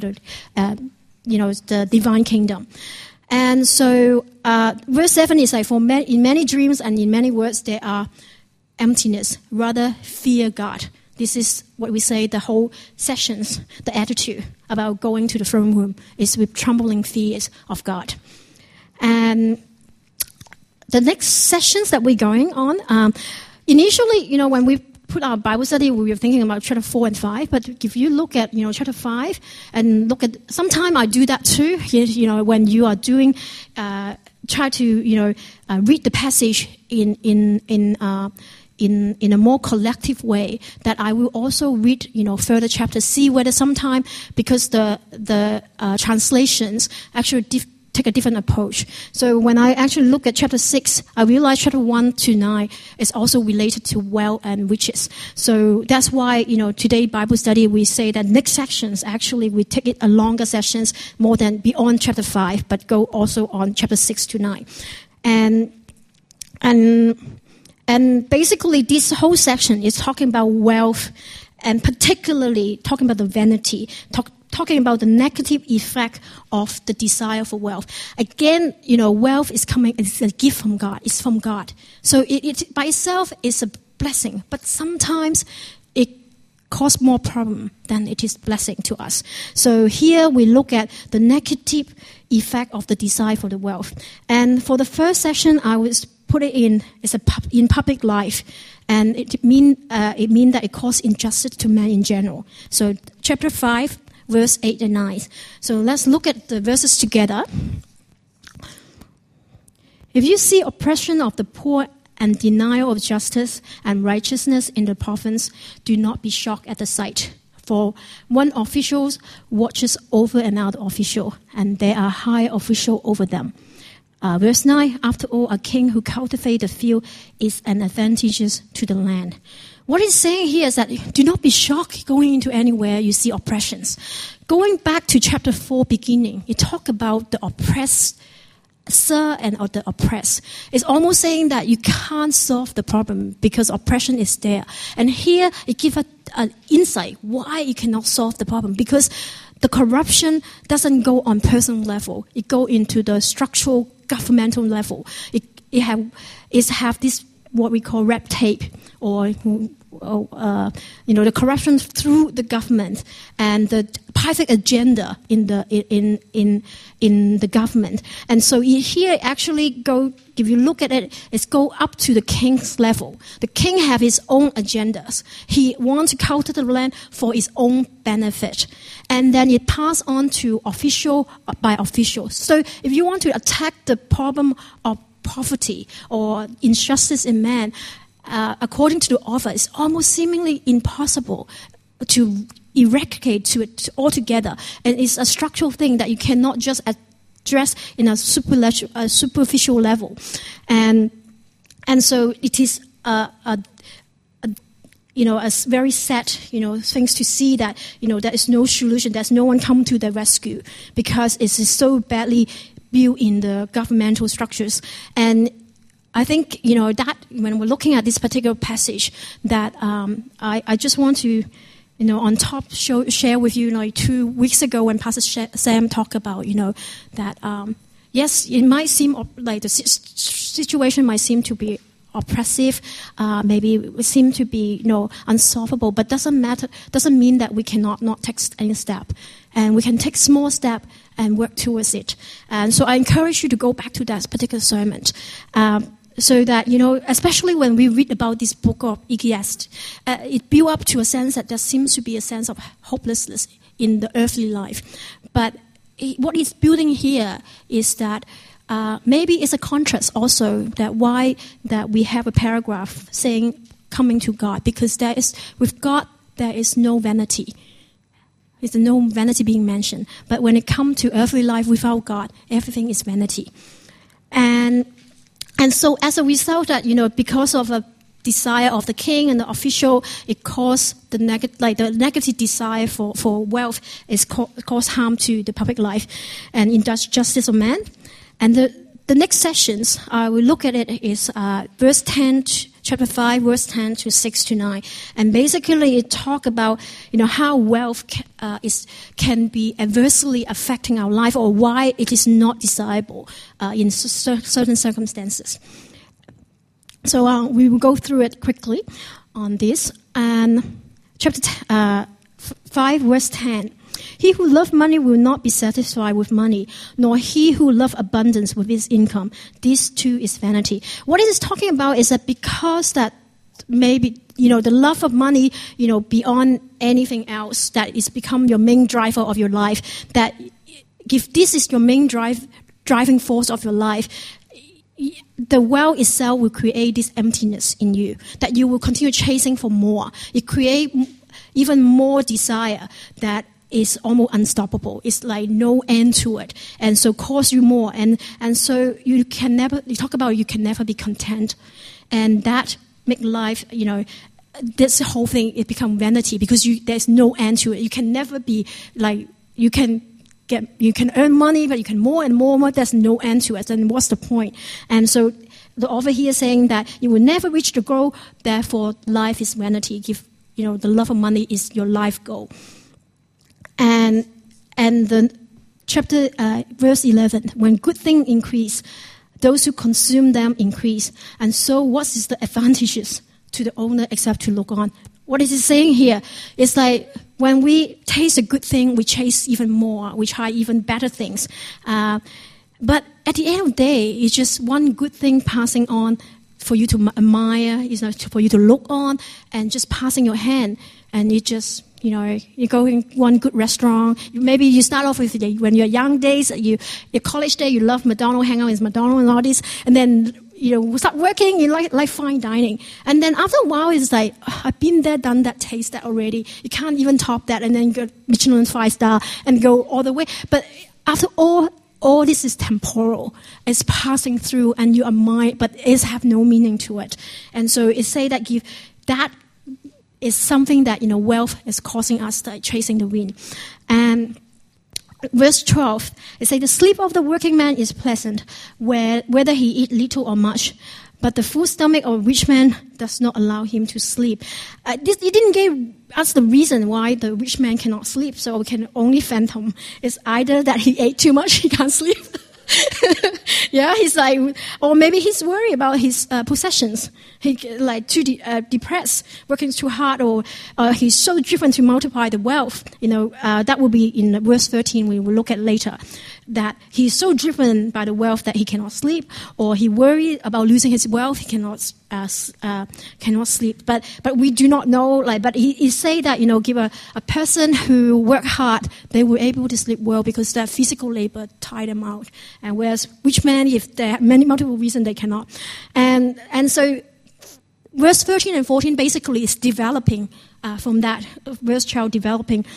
the divine kingdom. And so, verse 7 is like, in many dreams and in many words, there are emptiness. Rather, fear God. This is what we say the whole sessions, the attitude about going to the throne room is with trembling fears of God. And the next sessions that we're going on, initially, when we put our Bible study, we were thinking about chapter 4 and 5. But if you look at, chapter 5 and look at, sometime I do that too, when you are doing, try to, read the passage in a more collective way, that I will also read, further chapters, see whether sometime, because the translations actually take a different approach. So when I actually look at chapter 6, I realize chapter 1 to 9 is also related to wealth and riches. So that's why, today Bible study, we say that next sections, actually we take it a longer sessions, more than beyond chapter 5, but go also on chapter 6 to 9. And basically, this whole section is talking about wealth, and particularly talking about the vanity, talking about the negative effect of the desire for wealth. Again, wealth is it's a gift from God. It's from God. So it by itself is a blessing, but sometimes it causes more problem than it is blessing to us. So here we look at the negative effect of the desire for the wealth. And for the first session, I was put it in in public life, and it mean that it causes injustice to man in general. So chapter 5, verse 8 and 9. So let's look at the verses together. If you see oppression of the poor and denial of justice and righteousness in the province, do not be shocked at the sight. For one official watches over another official, and there are high officials over them. Verse 9, after all, a king who cultivates the field is an advantage to the land. What he's saying here is that do not be shocked going into anywhere you see oppressions. Going back to chapter 4 beginning, it talks about the oppressor and the oppressed. It's almost saying that you can't solve the problem because oppression is there. And here it gives an insight why you cannot solve the problem, because the corruption doesn't go on personal level. It goes into the structural governmental level. It have this what we call red tape, or the corruption through the government and the private agenda in the government. And so here actually if you look at it, it's go up to the king's level. The king have his own agendas. He wants to cultivate the land for his own benefit. And then it pass on to official by official. So if you want to attack the problem of poverty or injustice in man, according to the author, it's almost seemingly impossible to eradicate to it altogether. And it's a structural thing that you cannot just address in a superficial level. And so it is a very sad, things to see that, there is no solution. There's no one come to the rescue because it is so badly built in the governmental structures. And I think, that when we're looking at this particular passage, that I just want to, on top share with you, 2 weeks ago when Pastor Sam talked about, that, yes, it might seem like the situation might seem to be oppressive, maybe it seem to be, unsolvable, but doesn't mean that we cannot not take any step. And we can take small step and work towards it. And so I encourage you to go back to that particular sermon. So that, especially when we read about this book of Ecclesiastes, it builds up to a sense that there seems to be a sense of hopelessness in the earthly life. But what it's building here is that maybe it's a contrast also that why that we have a paragraph saying coming to God, because with God there is no vanity. There's no vanity being mentioned. But when it comes to earthly life without God, everything is vanity. And so as a result that, because of a desire of the king and the official, it caused the negative desire for wealth is cause harm to the public life and injustice of man. And the next sessions, we look at it is verse 10, chapter 5, verse 10 to 6 to 9. And basically it talk about, how wealth can be adversely affecting our life, or why it is not desirable in certain circumstances. So we will go through it quickly on this. And chapter 5, verse 10. He who loves money will not be satisfied with money, nor he who loves abundance with his income. This too is vanity. What it is talking about is that because that maybe, the love of money, beyond anything else, that is become your main driver of your life, that if this is your main driving force of your life, the wealth itself will create this emptiness in you, that you will continue chasing for more. It creates even more desire that is almost unstoppable. It's like no end to it. And so costs you more. And so you can never be content. And that make life, this whole thing, it become vanity because there's no end to it. You can never be like, you can earn money, but you can more and more. There's no end to it. Then what's the point? And so the author here is saying that you will never reach the goal. Therefore, life is vanity. The love of money is your life goal. And the chapter, verse 11, when good things increase, those who consume them increase. And so what is the advantages to the owner except to look on? What is it saying here? It's like when we taste a good thing, we chase even more, we try even better things. But at the end of the day, it's just one good thing passing on for you to admire, for you to look on, and just passing your hand. And it just, you go in one good restaurant. Maybe you start off with, when you're young days, your college day, you love McDonald's, hang out with McDonald's and all this. And then, start working, you like fine dining. And then after a while, it's like, I've been there, done that, taste that already. You can't even top that. And then go Michelin 5-star and go all the way. But after all this is temporal. It's passing through, and you admire, but it have no meaning to it. And so it say that that is something that wealth is causing us, like chasing the wind. And verse 12, it say the sleep of the working man is pleasant, whether he eat little or much. But the full stomach of a rich man does not allow him to sleep. It didn't give us the reason why the rich man cannot sleep, so we can only fathom. It's either that he ate too much, he can't sleep. He's like, or maybe he's worried about his possessions. He too depressed, working too hard, or he's so driven to multiply the wealth. That will be in verse 13. We will look at later. That he's so driven by the wealth that he cannot sleep, or he worried about losing his wealth. He cannot sleep. But we do not know. But he say that give a person who work hard, they were able to sleep well because their physical labor tired them out. And whereas rich men, if they have multiple reasons, they cannot. And so verse 13 and 14 basically is developing from that verse 12, developing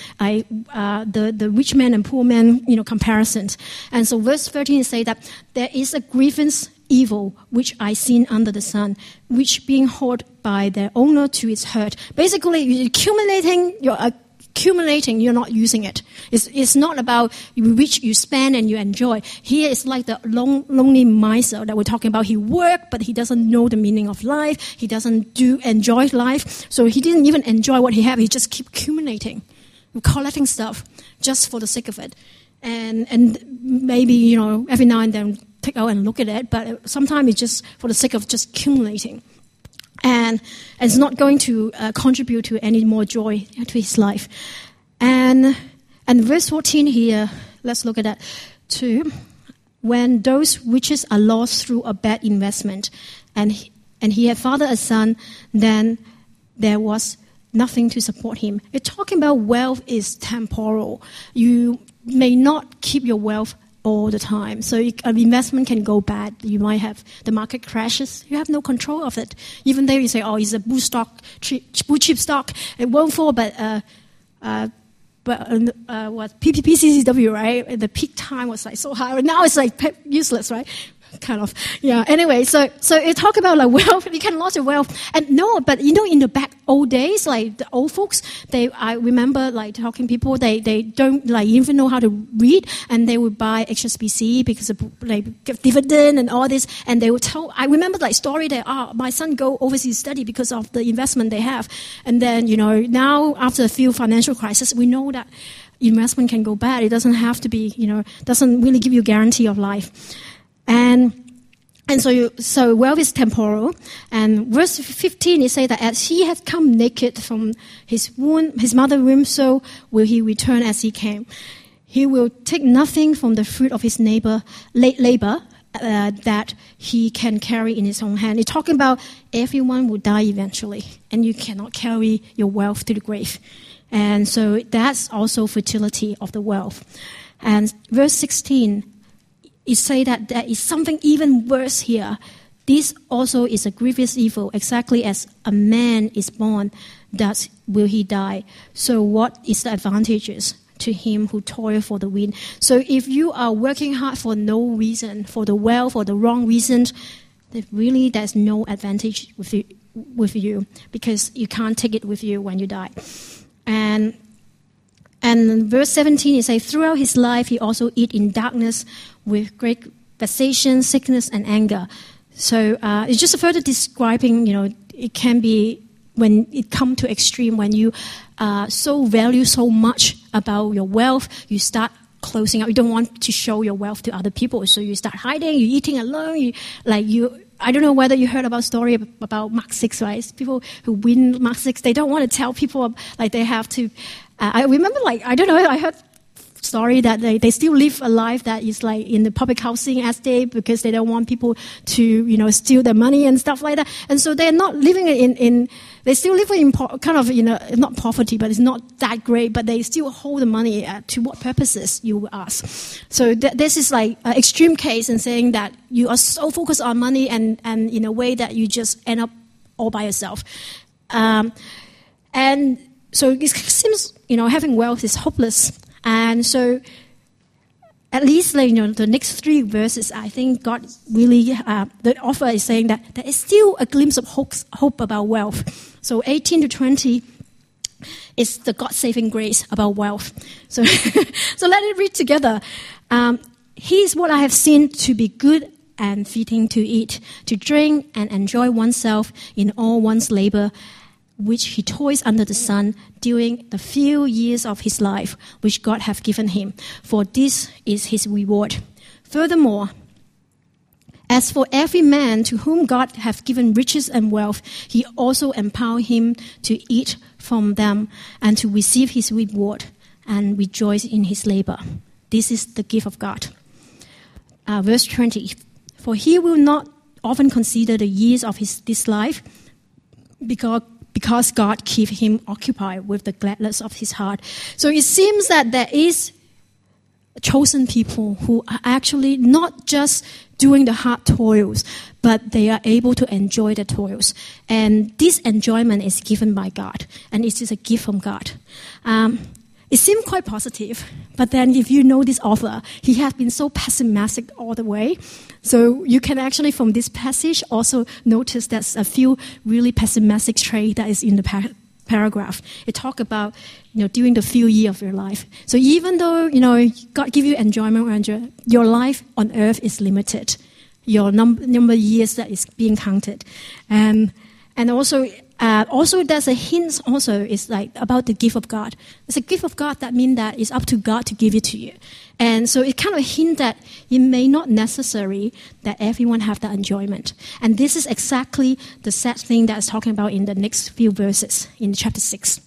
the rich man and poor man comparisons. And so verse 13 say that there is a grievous evil which I seen under the sun, which being hoarded by their owner to its hurt. Basically, you're accumulating, you're not using it. It's not about which you spend and you enjoy. Here it's like the lonely miser that we're talking about. He worked, but he doesn't know the meaning of life. He doesn't enjoy life. So he didn't even enjoy what he had. He just keep accumulating, collecting stuff just for the sake of it. And maybe, every now and then take out and look at it, but sometimes it's just for the sake of just accumulating. And it's not going to contribute to any more joy to his life. And verse 14 here, let's look at that too. When those riches are lost through a bad investment, and he had fathered a son, then there was nothing to support him. It's talking about wealth is temporal. You may not keep your wealth all the time. So an investment can go bad. You might have the market crashes. You have no control of it. Even though you say, it's a blue chip stock, it won't fall, but PPCCW, right? The peak time was so high. Now it's useless, right? Kind of, yeah. Anyway, so it talk about wealth. You can lose your wealth, and no, but in the back old days, the old folks, I remember talking people, they don't even know how to read, and they would buy HSBC because of give dividend and all this, and they would tell. I remember story that my son go overseas study because of the investment they have, and then now after a few financial crises, we know that investment can go bad. It doesn't have to be doesn't really give you guarantee of life. And so wealth is temporal. And verse 15, it says that as he has come naked from his mother's womb, so will he return as he came. He will take nothing from the fruit of his labor that he can carry in his own hand. It's talking about everyone will die eventually, and you cannot carry your wealth to the grave. And so that's also fertility of the wealth. And verse 16, it say that there is something even worse here. This also is a grievous evil, exactly as a man is born, thus will he die. So what is the advantages to him who toil for the wind? So if you are working hard for no reason, for the wealth, for the wrong reasons, then really there's no advantage with you because you can't take it with you when you die. And verse 17, it says, throughout his life he also eat in darkness with great vexation, sickness, and anger. So it's just further describing, it can be when it comes to extreme, when you so value so much about your wealth, you start closing up. You don't want to show your wealth to other people, so you start hiding, you're eating alone, I don't know whether you heard about story about Mark 6, right? People who win Mark 6, they don't want to tell people, they have to. I remember, I don't know, I heard story that they still live a life that is like in the public housing estate because they don't want people to, steal their money and stuff like that. And so they're not living they still live in kind of, not poverty, but it's not that great, but they still hold the money to what purposes, you will ask. So this is like an extreme case in saying that you are so focused on money and in a way that you just end up all by yourself. And so it seems, having wealth is hopeless. And so at least, the next 3 verses, I think God really, the author is saying that there is still a glimpse of hope about wealth. So 18 to 20 is the God-saving grace about wealth. So, so let it read together. Here's what I have seen to be good and fitting to eat, to drink and enjoy oneself in all one's labor, which he toils under the sun during the few years of his life, which God hath given him. For this is his reward. Furthermore, as for every man to whom God hath given riches and wealth, he also empower him to eat from them and to receive his reward and rejoice in his labor. This is the gift of God. Verse 20. For he will not often consider the years of this life, because God keep him occupied with the gladness of his heart. So it seems that there is chosen people who are actually not just doing the hard toils, but they are able to enjoy the toils. And this enjoyment is given by God, and it is a gift from God. It seemed quite positive, but then if you know this author, he has been so pessimistic all the way. So you can actually, from this passage, also notice there's a few really pessimistic traits that is in the paragraph. It talks about, during the few years of your life. So even though, God give you enjoyment, your life on earth is limited. Your number of years that is being counted. And also there's a hint also is like about the gift of God. It's a gift of God that means that it's up to God to give it to you. And so it kind of hint that it may not necessary that everyone have that enjoyment. And this is exactly the sad thing that is talking about in the next few verses in chapter 6.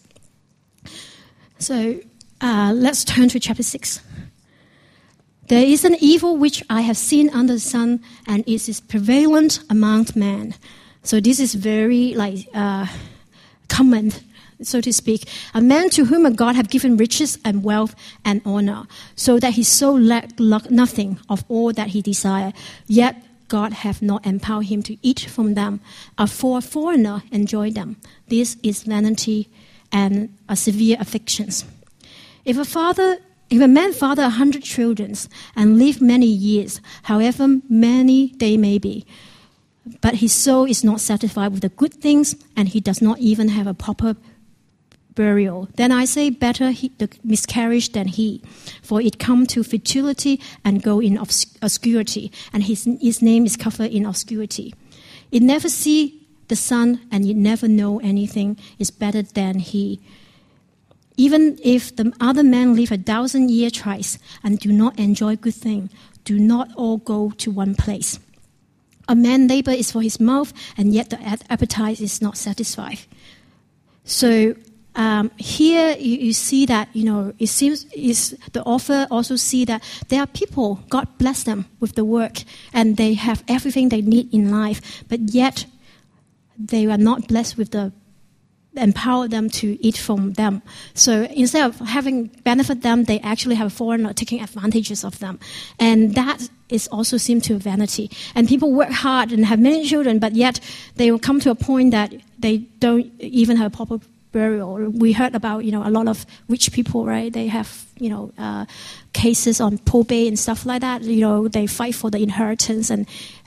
So let's turn to chapter 6. There is an evil which I have seen under the sun, and it is prevalent among men. So this is very common, so to speak. A man to whom a God have given riches and wealth and honor, so that he so lack nothing of all that he desire. Yet God hath not empowered him to eat from them. For a foreigner enjoy them. This is vanity and a severe afflictions. If a man father 100 children and live many years, however many they may be, but his soul is not satisfied with the good things, and he does not even have a proper burial, then I say better the miscarriage than he, for it come to futility and go in obscurity, and his name is covered in obscurity. It never see the sun, and it never know anything is better than he. Even if the other men live 1,000 years thrice and do not enjoy good thing, do not all go to one place. A man labor is for his mouth, and yet the appetite is not satisfied. So here you see that, it seems the author also see that there are people, God bless them with the work, and they have everything they need in life, but yet they are not blessed with the empower them to eat from them. So instead of having benefit them, they actually have a foreigner taking advantages of them. And that is also seen to vanity. And people work hard and have many children, but yet they will come to a point that they don't even have a proper burial. We heard about, a lot of rich people, right? They have, cases on probate and stuff like that. They fight for the inheritance. And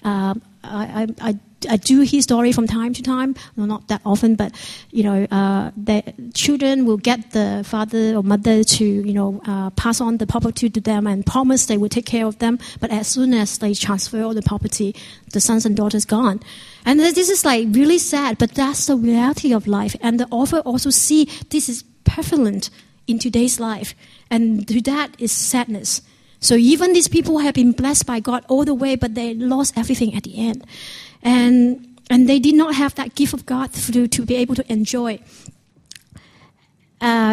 I do hear story from time to time, not that often, but the children will get the father or mother to pass on the property to them and promise they will take care of them. But as soon as they transfer all the property, the sons and daughters gone. And this is really sad, but that's the reality of life. And the author also see this is prevalent in today's life, and to that is sadness. So even these people have been blessed by God all the way, but they lost everything at the end. And they did not have that gift of God to be able to enjoy.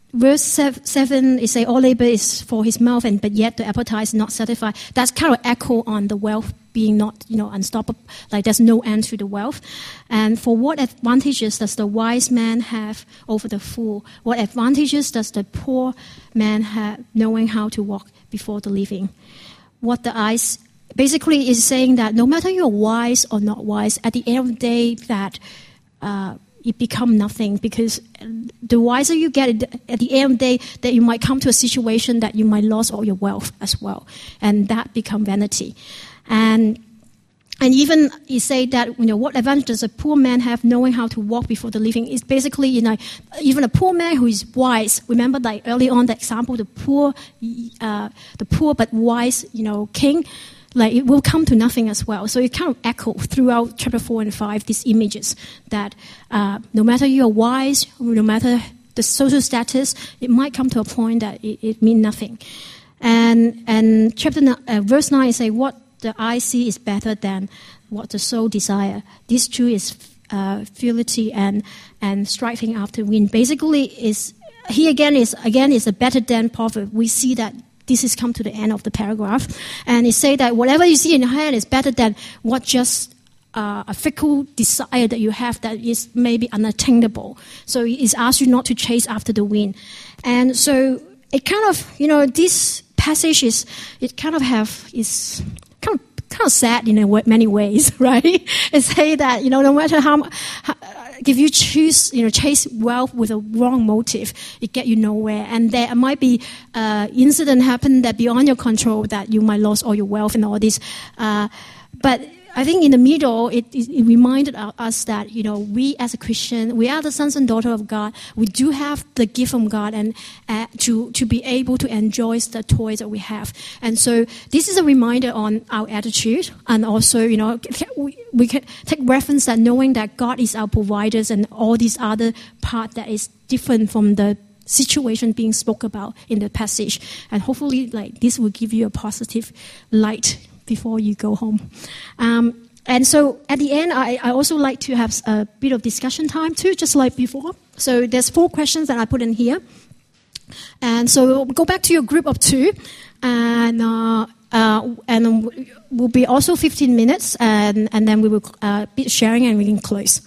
verse 7, it say, all labor is for his mouth, but yet the appetite is not satisfied. That's kind of echo on the wealth being not, unstoppable. Like there's no end to the wealth. And for what advantages does the wise man have over the fool? What advantages does the poor man have knowing how to walk before the living? What the eyes basically is saying that no matter you're wise or not wise, at the end of the day that it become nothing, because the wiser you get at the end of the day, that you might come to a situation that you might lose all your wealth as well, and that become vanity. And even you say that, what advantage does a poor man have knowing how to walk before the living? Is basically, even a poor man who is wise. Remember, like early on, the example, the poor but wise, king. Like it will come to nothing as well. So it kind of echo throughout chapter 4 and 5 these images that no matter you are wise, no matter the social status, it might come to a point that it means nothing. And verse 9 say, what the eye see is better than what the soul desire. This too is futility and striving after wind. Basically, is a better than prophet. We see that. This has come to the end of the paragraph. And it say that whatever you see in your hand is better than what just a fickle desire that you have that is maybe unattainable. So it asks you not to chase after the wind. And so it kind of, this passage is kind of sad in many ways, right? It say that, no matter how if you choose, chase wealth with a wrong motive, it get you nowhere. And there might be incident happen that beyond your control that you might lose all your wealth and all this. But I think in the middle, it reminded us that, we as a Christian, we are the sons and daughters of God. We do have the gift from God and to be able to enjoy the toys that we have. And so this is a reminder on our attitude. And also, we can take reference that knowing that God is our providers and all these other part that is different from the situation being spoke about in the passage. And hopefully, this will give you a positive light before you go home. And so at the end, I also like to have a bit of discussion time too, just like before. So there's 4 questions that I put in here. And so go back to your group of 2. And will be also 15 minutes. And then we will be sharing and we can close.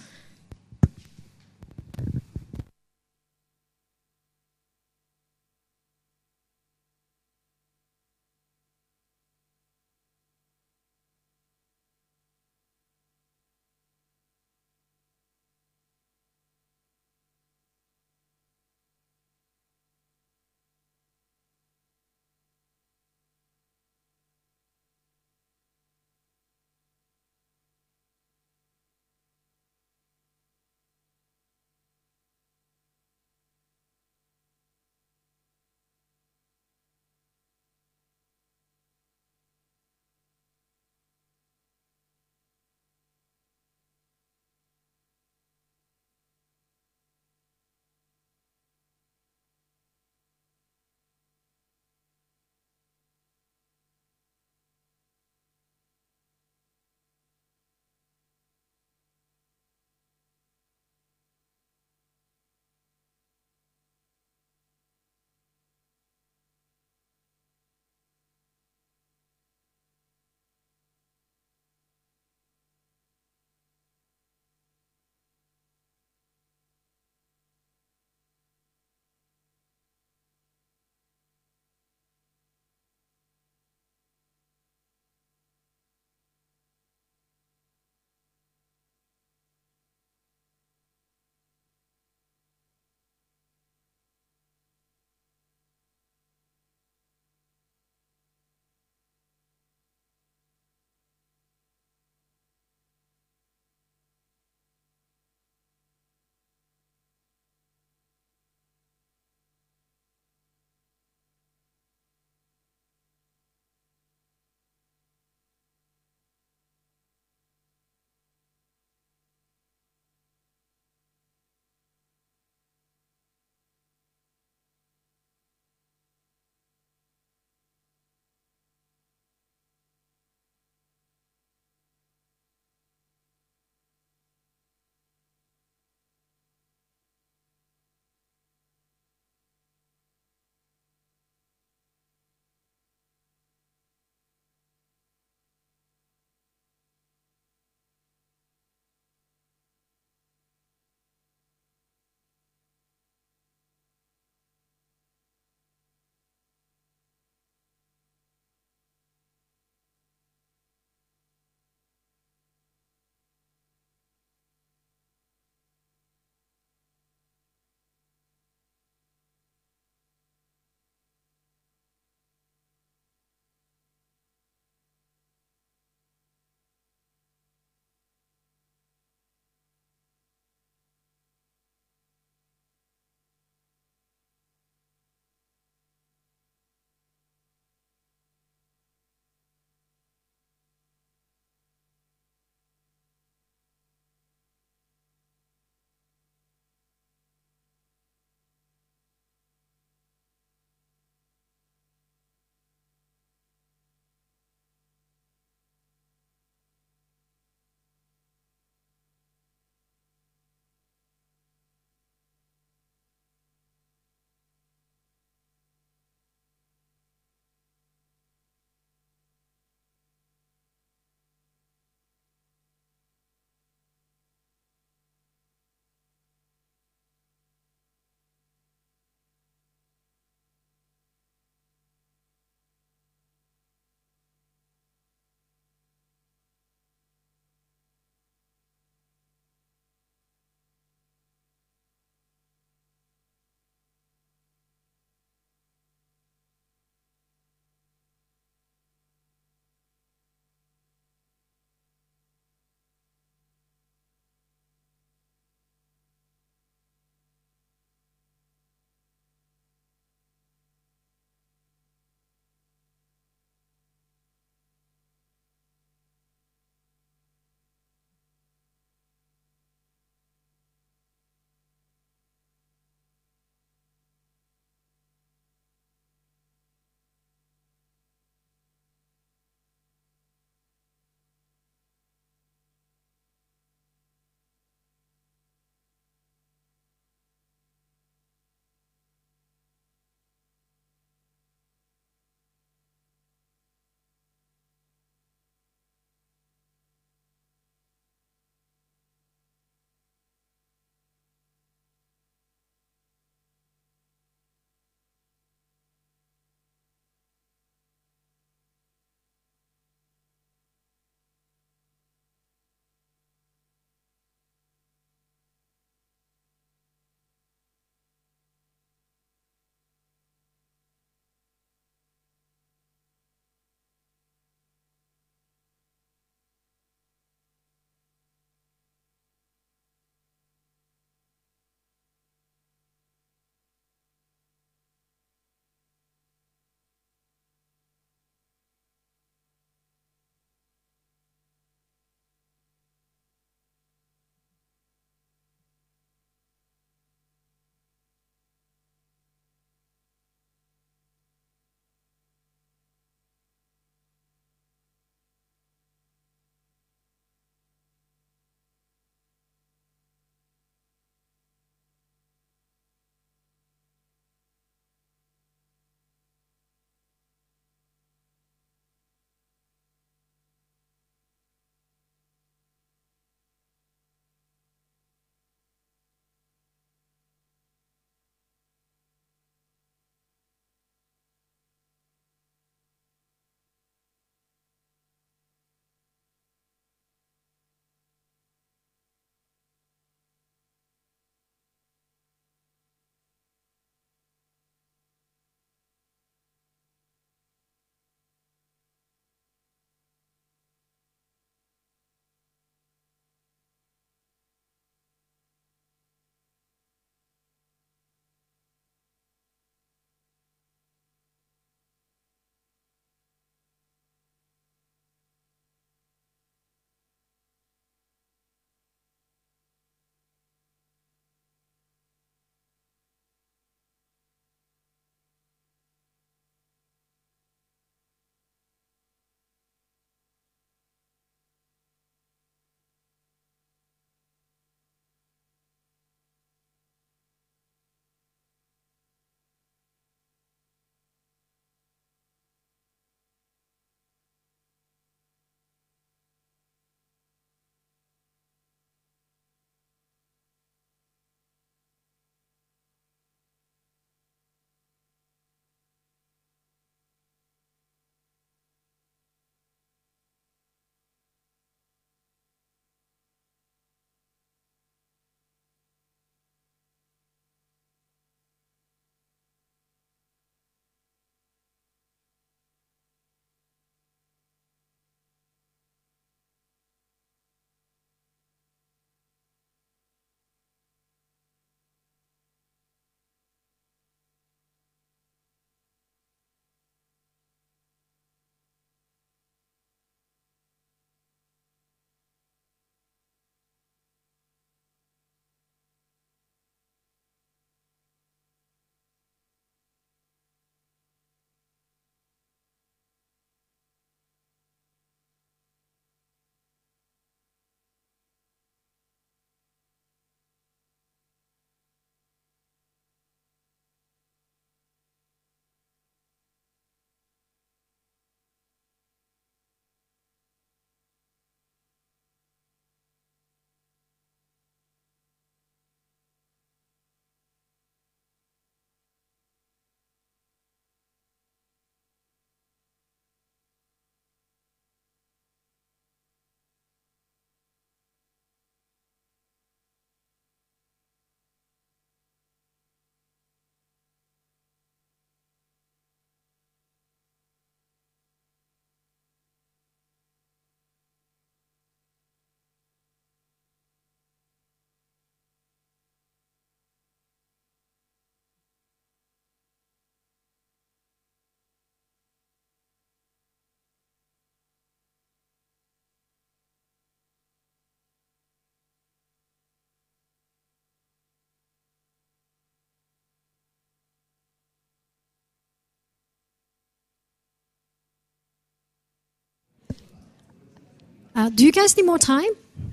Do you guys need more time?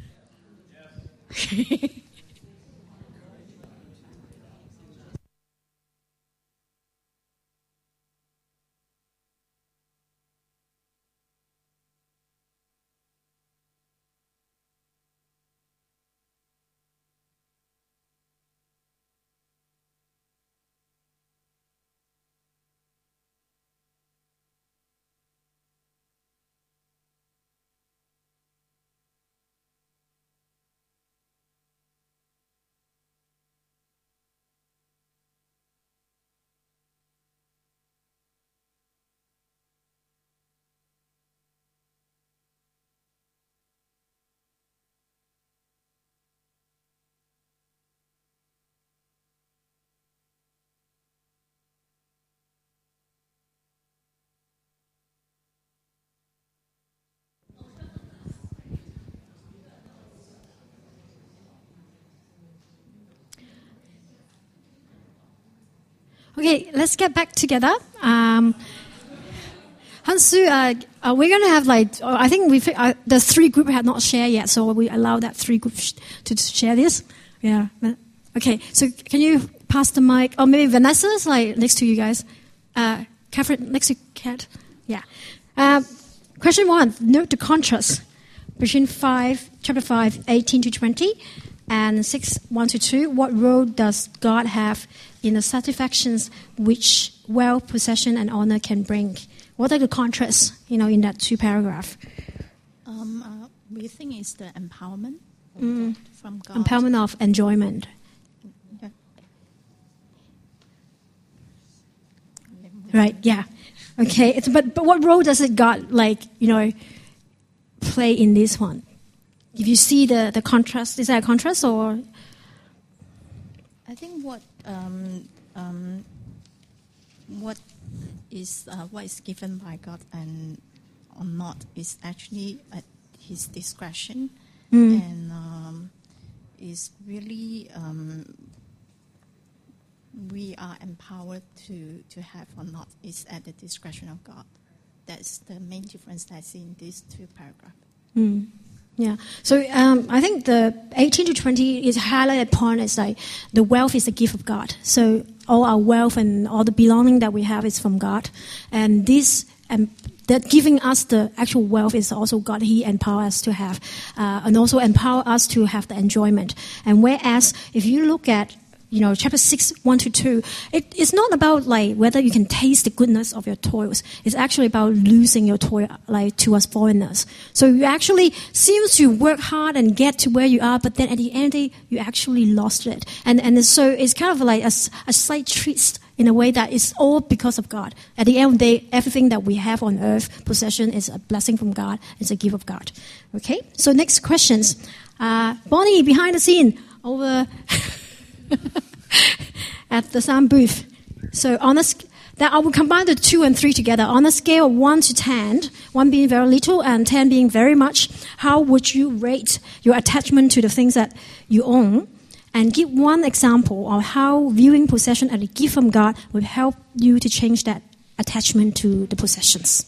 Okay, let's get back together. Hansu, we're going to have I think the three group have not shared yet, so we allow that three groups to share this. Yeah. Okay, so can you pass the mic? Or maybe Vanessa's next to you guys. Catherine, next to Kat. Yeah. Question 1, note the contrast between chapter 5, 18 to 20, and 6, 1 to 2. What role does God have in the satisfactions which wealth, possession, and honor can bring? What are the contrasts, in that 2 paragraphs? We think it's the empowerment from God. Empowerment of enjoyment. Yeah. Right, yeah. Okay, but what role does it God, play in this one? If you see the contrast, is that a contrast or? I think what is given by God and or not is actually at His discretion, and is really we are empowered to have or not is at the discretion of God. That's the main difference that I see in these 2 paragraphs. Yeah. So I think the 18 to 20 is highlighted point is the wealth is a gift of God. So all our wealth and all the belonging that we have is from God. And this that giving us the actual wealth is also God. He empowers us to have, and also empower us to have the enjoyment. And whereas if you look at chapter 6, 1 to 2, it's not about whether you can taste the goodness of your toils. It's actually about losing your toil towards foreigners. So you actually seems to work hard and get to where you are, but then at the end of the day, you actually lost it. And so it's kind of like a slight twist in a way that it's all because of God. At the end of the day, everything that we have on earth, possession, is a blessing from God. It's a gift of God. Okay? So next questions. Bonnie, behind the scene, over... at the sound booth. So that I will combine the 2 and 3 together. On a scale of 1 to 10, 1 being very little and 10 being very much, how would you rate your attachment to the things that you own? And give one example of how viewing possession as a gift from God will help you to change that attachment to the possessions.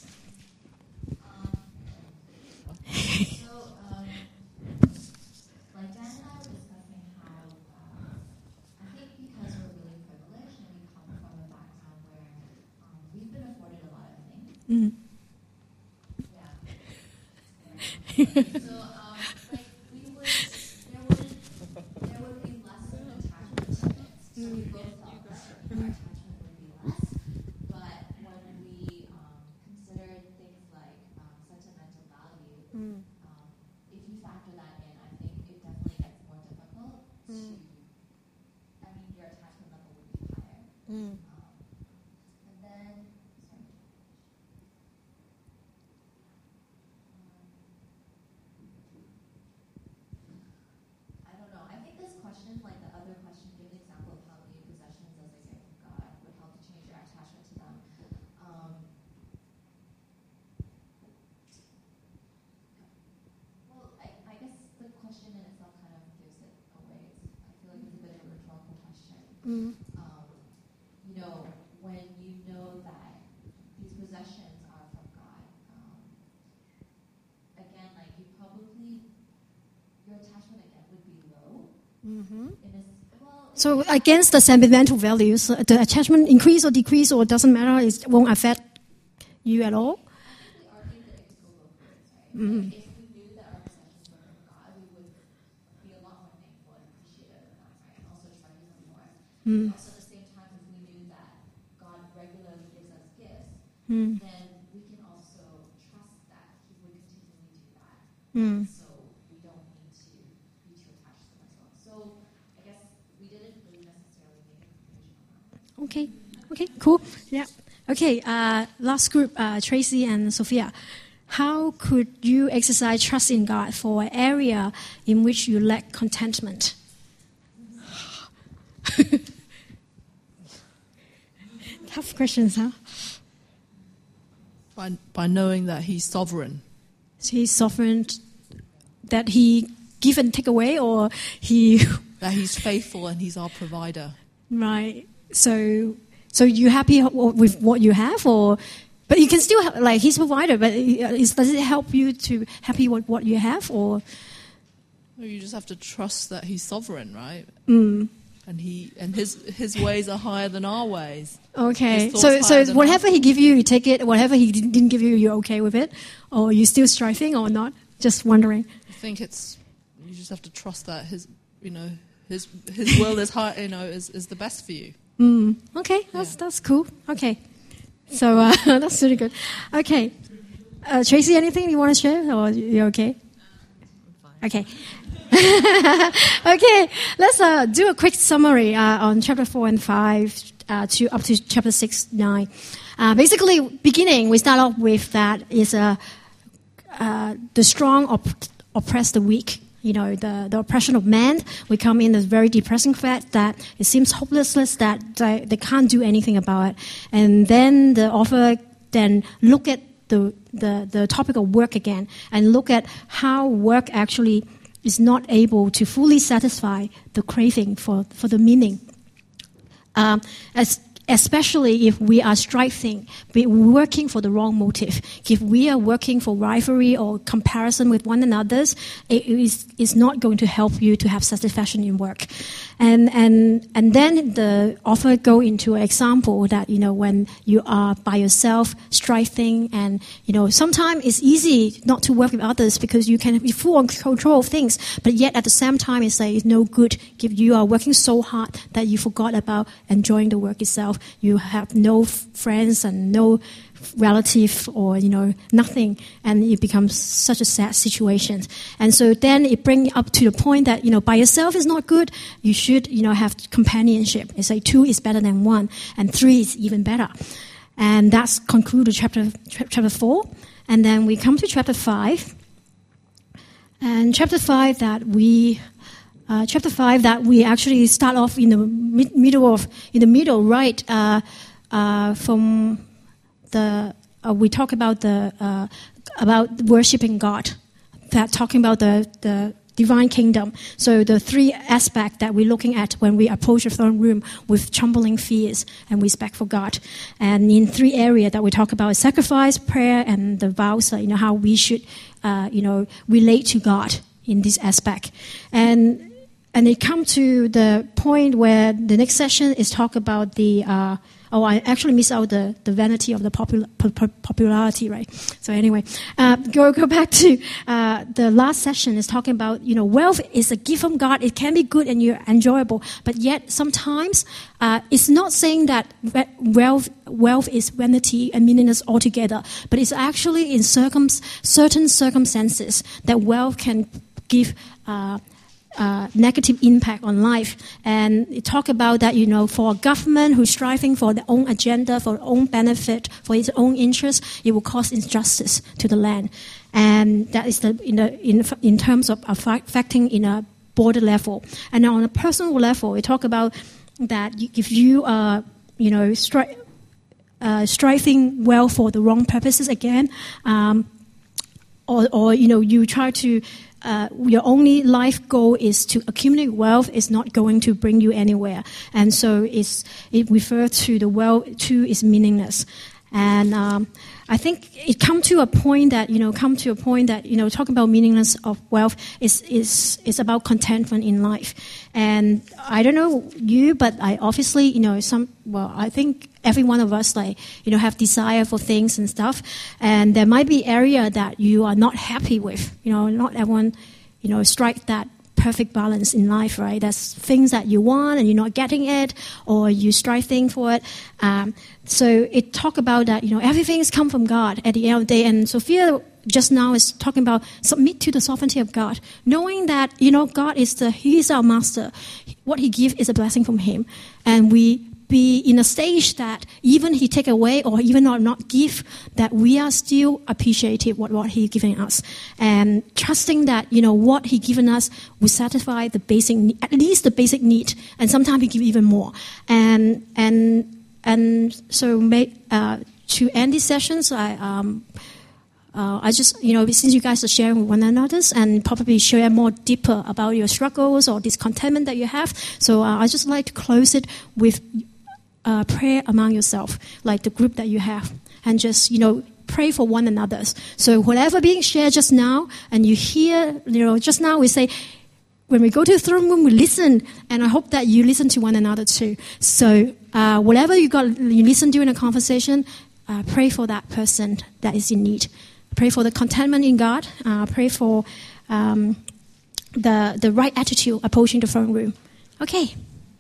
Mm. Yeah. So, there would be less of an attachment to it. So we both felt that our attachment would be less. But when we consider things like sentimental value, if you factor that in, I think it definitely gets more difficult to. Your attachment level would be higher. And then. When you know that these possessions are from God, again, you probably So against the sentimental values, the attachment increase or decrease or doesn't matter, it won't affect you at all? If we knew that our perceptions were from God, we would be a lot more thankful and appreciative of that, right? And also try to do more. Also, at the same time, if we knew that God regularly gives us gifts, then we can also trust that He would continually do that. So we don't need to be too attached to ourselves. So I guess we didn't really necessarily make a conclusion on that. Okay, cool. Yeah. Okay, last group, Tracy and Sophia. How could you exercise trust in God for an area in which you lack contentment? Tough questions, huh? By knowing that He's sovereign. So He's sovereign, that He give and take away, or He... That He's faithful and He's our provider. Right. So you happy with what you have, or... But you can still, like, He's provider, but does it help you to happy with what you have, or? Well, you just have to trust that He's sovereign, right? And His ways are higher than our ways. Okay, so whatever He give you take it. Whatever He didn't give you, you're okay with it, or you still striving or not? Just wondering. I think you just have to trust that His will is high, is the best for you. Okay, that's cool. Okay. So that's really good. Okay. Tracy, anything you want to share, or you're okay? Okay. Okay, let's do a quick summary on chapter 4 and 5 up to chapter 6, 9. Basically, beginning, we start off with that is the strong oppress the weak. The oppression of man. We come in this very depressing fact that it seems hopelessness, that they can't do anything about it. And then the author then look at the topic of work again and look at how work actually is not able to fully satisfy the craving for the meaning. Especially if we are striving, working for the wrong motive. If we are working for rivalry or comparison with one another, it is not going to help you to have satisfaction in work. And then the author go into an example that, when you are by yourself striving, and, sometimes it's easy not to work with others because you can be full on control of things, but yet at the same time it's no good if you are working so hard that you forgot about enjoying the work itself. You have no friends and no relative, or nothing, and it becomes such a sad situation. And so then it brings up to the point that by yourself is not good. You should have companionship. It's like 2 is better than 1, and 3 is even better. And that's concluded chapter 4. And then we come to chapter 5. And chapter 5 that we actually start off in the middle, right? From we talk about about worshiping God, that talking about the divine kingdom. So the 3 aspects that we're looking at when we approach the throne room with trembling fears and respect for God. And in 3 areas that we talk about: sacrifice, prayer, and the vows. How we should relate to God in this aspect. And it comes to the point where the next session is talk about the... I actually missed out the vanity of the popularity, right? So anyway, go back to the last session is talking about, wealth is a gift from God. It can be good and you're enjoyable, but yet sometimes it's not saying that wealth is vanity and meaningless altogether, but it's actually in certain circumstances that wealth can give negative impact on life. And it talk about that, for a government who's striving for their own agenda, for their own benefit, for its own interest, it will cause injustice to the land. And that is in terms of affecting in a border level. And on a personal level, it talk about that if you are, striving well for the wrong purposes again, or you try to your only life goal is to accumulate wealth, is not going to bring you anywhere. And so it refers to the wealth too is meaningless. And I think it come to a point that talking about meaningless of wealth is about contentment in life. And I don't know you, but I obviously, I think every one of us have desire for things and stuff. And there might be area that you are not happy with. Not everyone, strike that perfect balance in life, right? There's things that you want and you're not getting it, or you striving for it. So it talk about that, everything's come from God at the end of the day. And Sophia just now is talking about submit to the sovereignty of God, knowing that, God He's our master. What He gives is a blessing from Him. And we be in a stage that even He take away or even not give, that we are still appreciative what He giving us, and trusting that what He given us will satisfy the basic need, at least the basic need, and sometimes He give even more. And so to end these sessions, I just, since you guys are sharing with one another and probably share more deeper about your struggles or discontentment that you have, so I just like to close it with prayer among yourself, like the group that you have, and just, pray for one another. So whatever being shared just now, and you hear, just now we say, when we go to the throne room, we listen, and I hope that you listen to one another too. So whatever you listen during a conversation, pray for that person that is in need. Pray for the contentment in God. Pray for the right attitude approaching the throne room. Okay.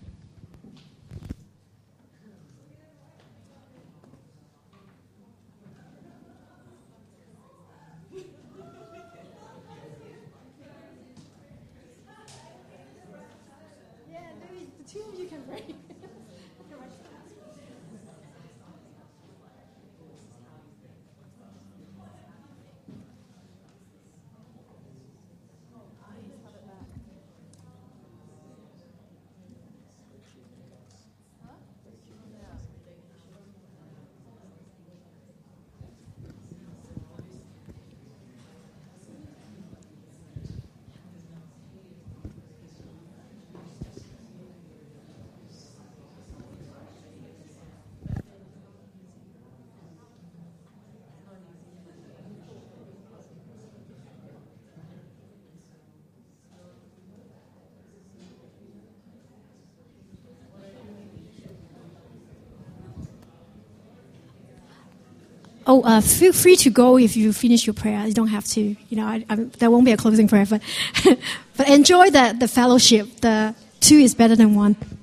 Feel free to go if you finish your prayer. You don't have to. There won't be a closing prayer, but enjoy the fellowship. The two is better than one.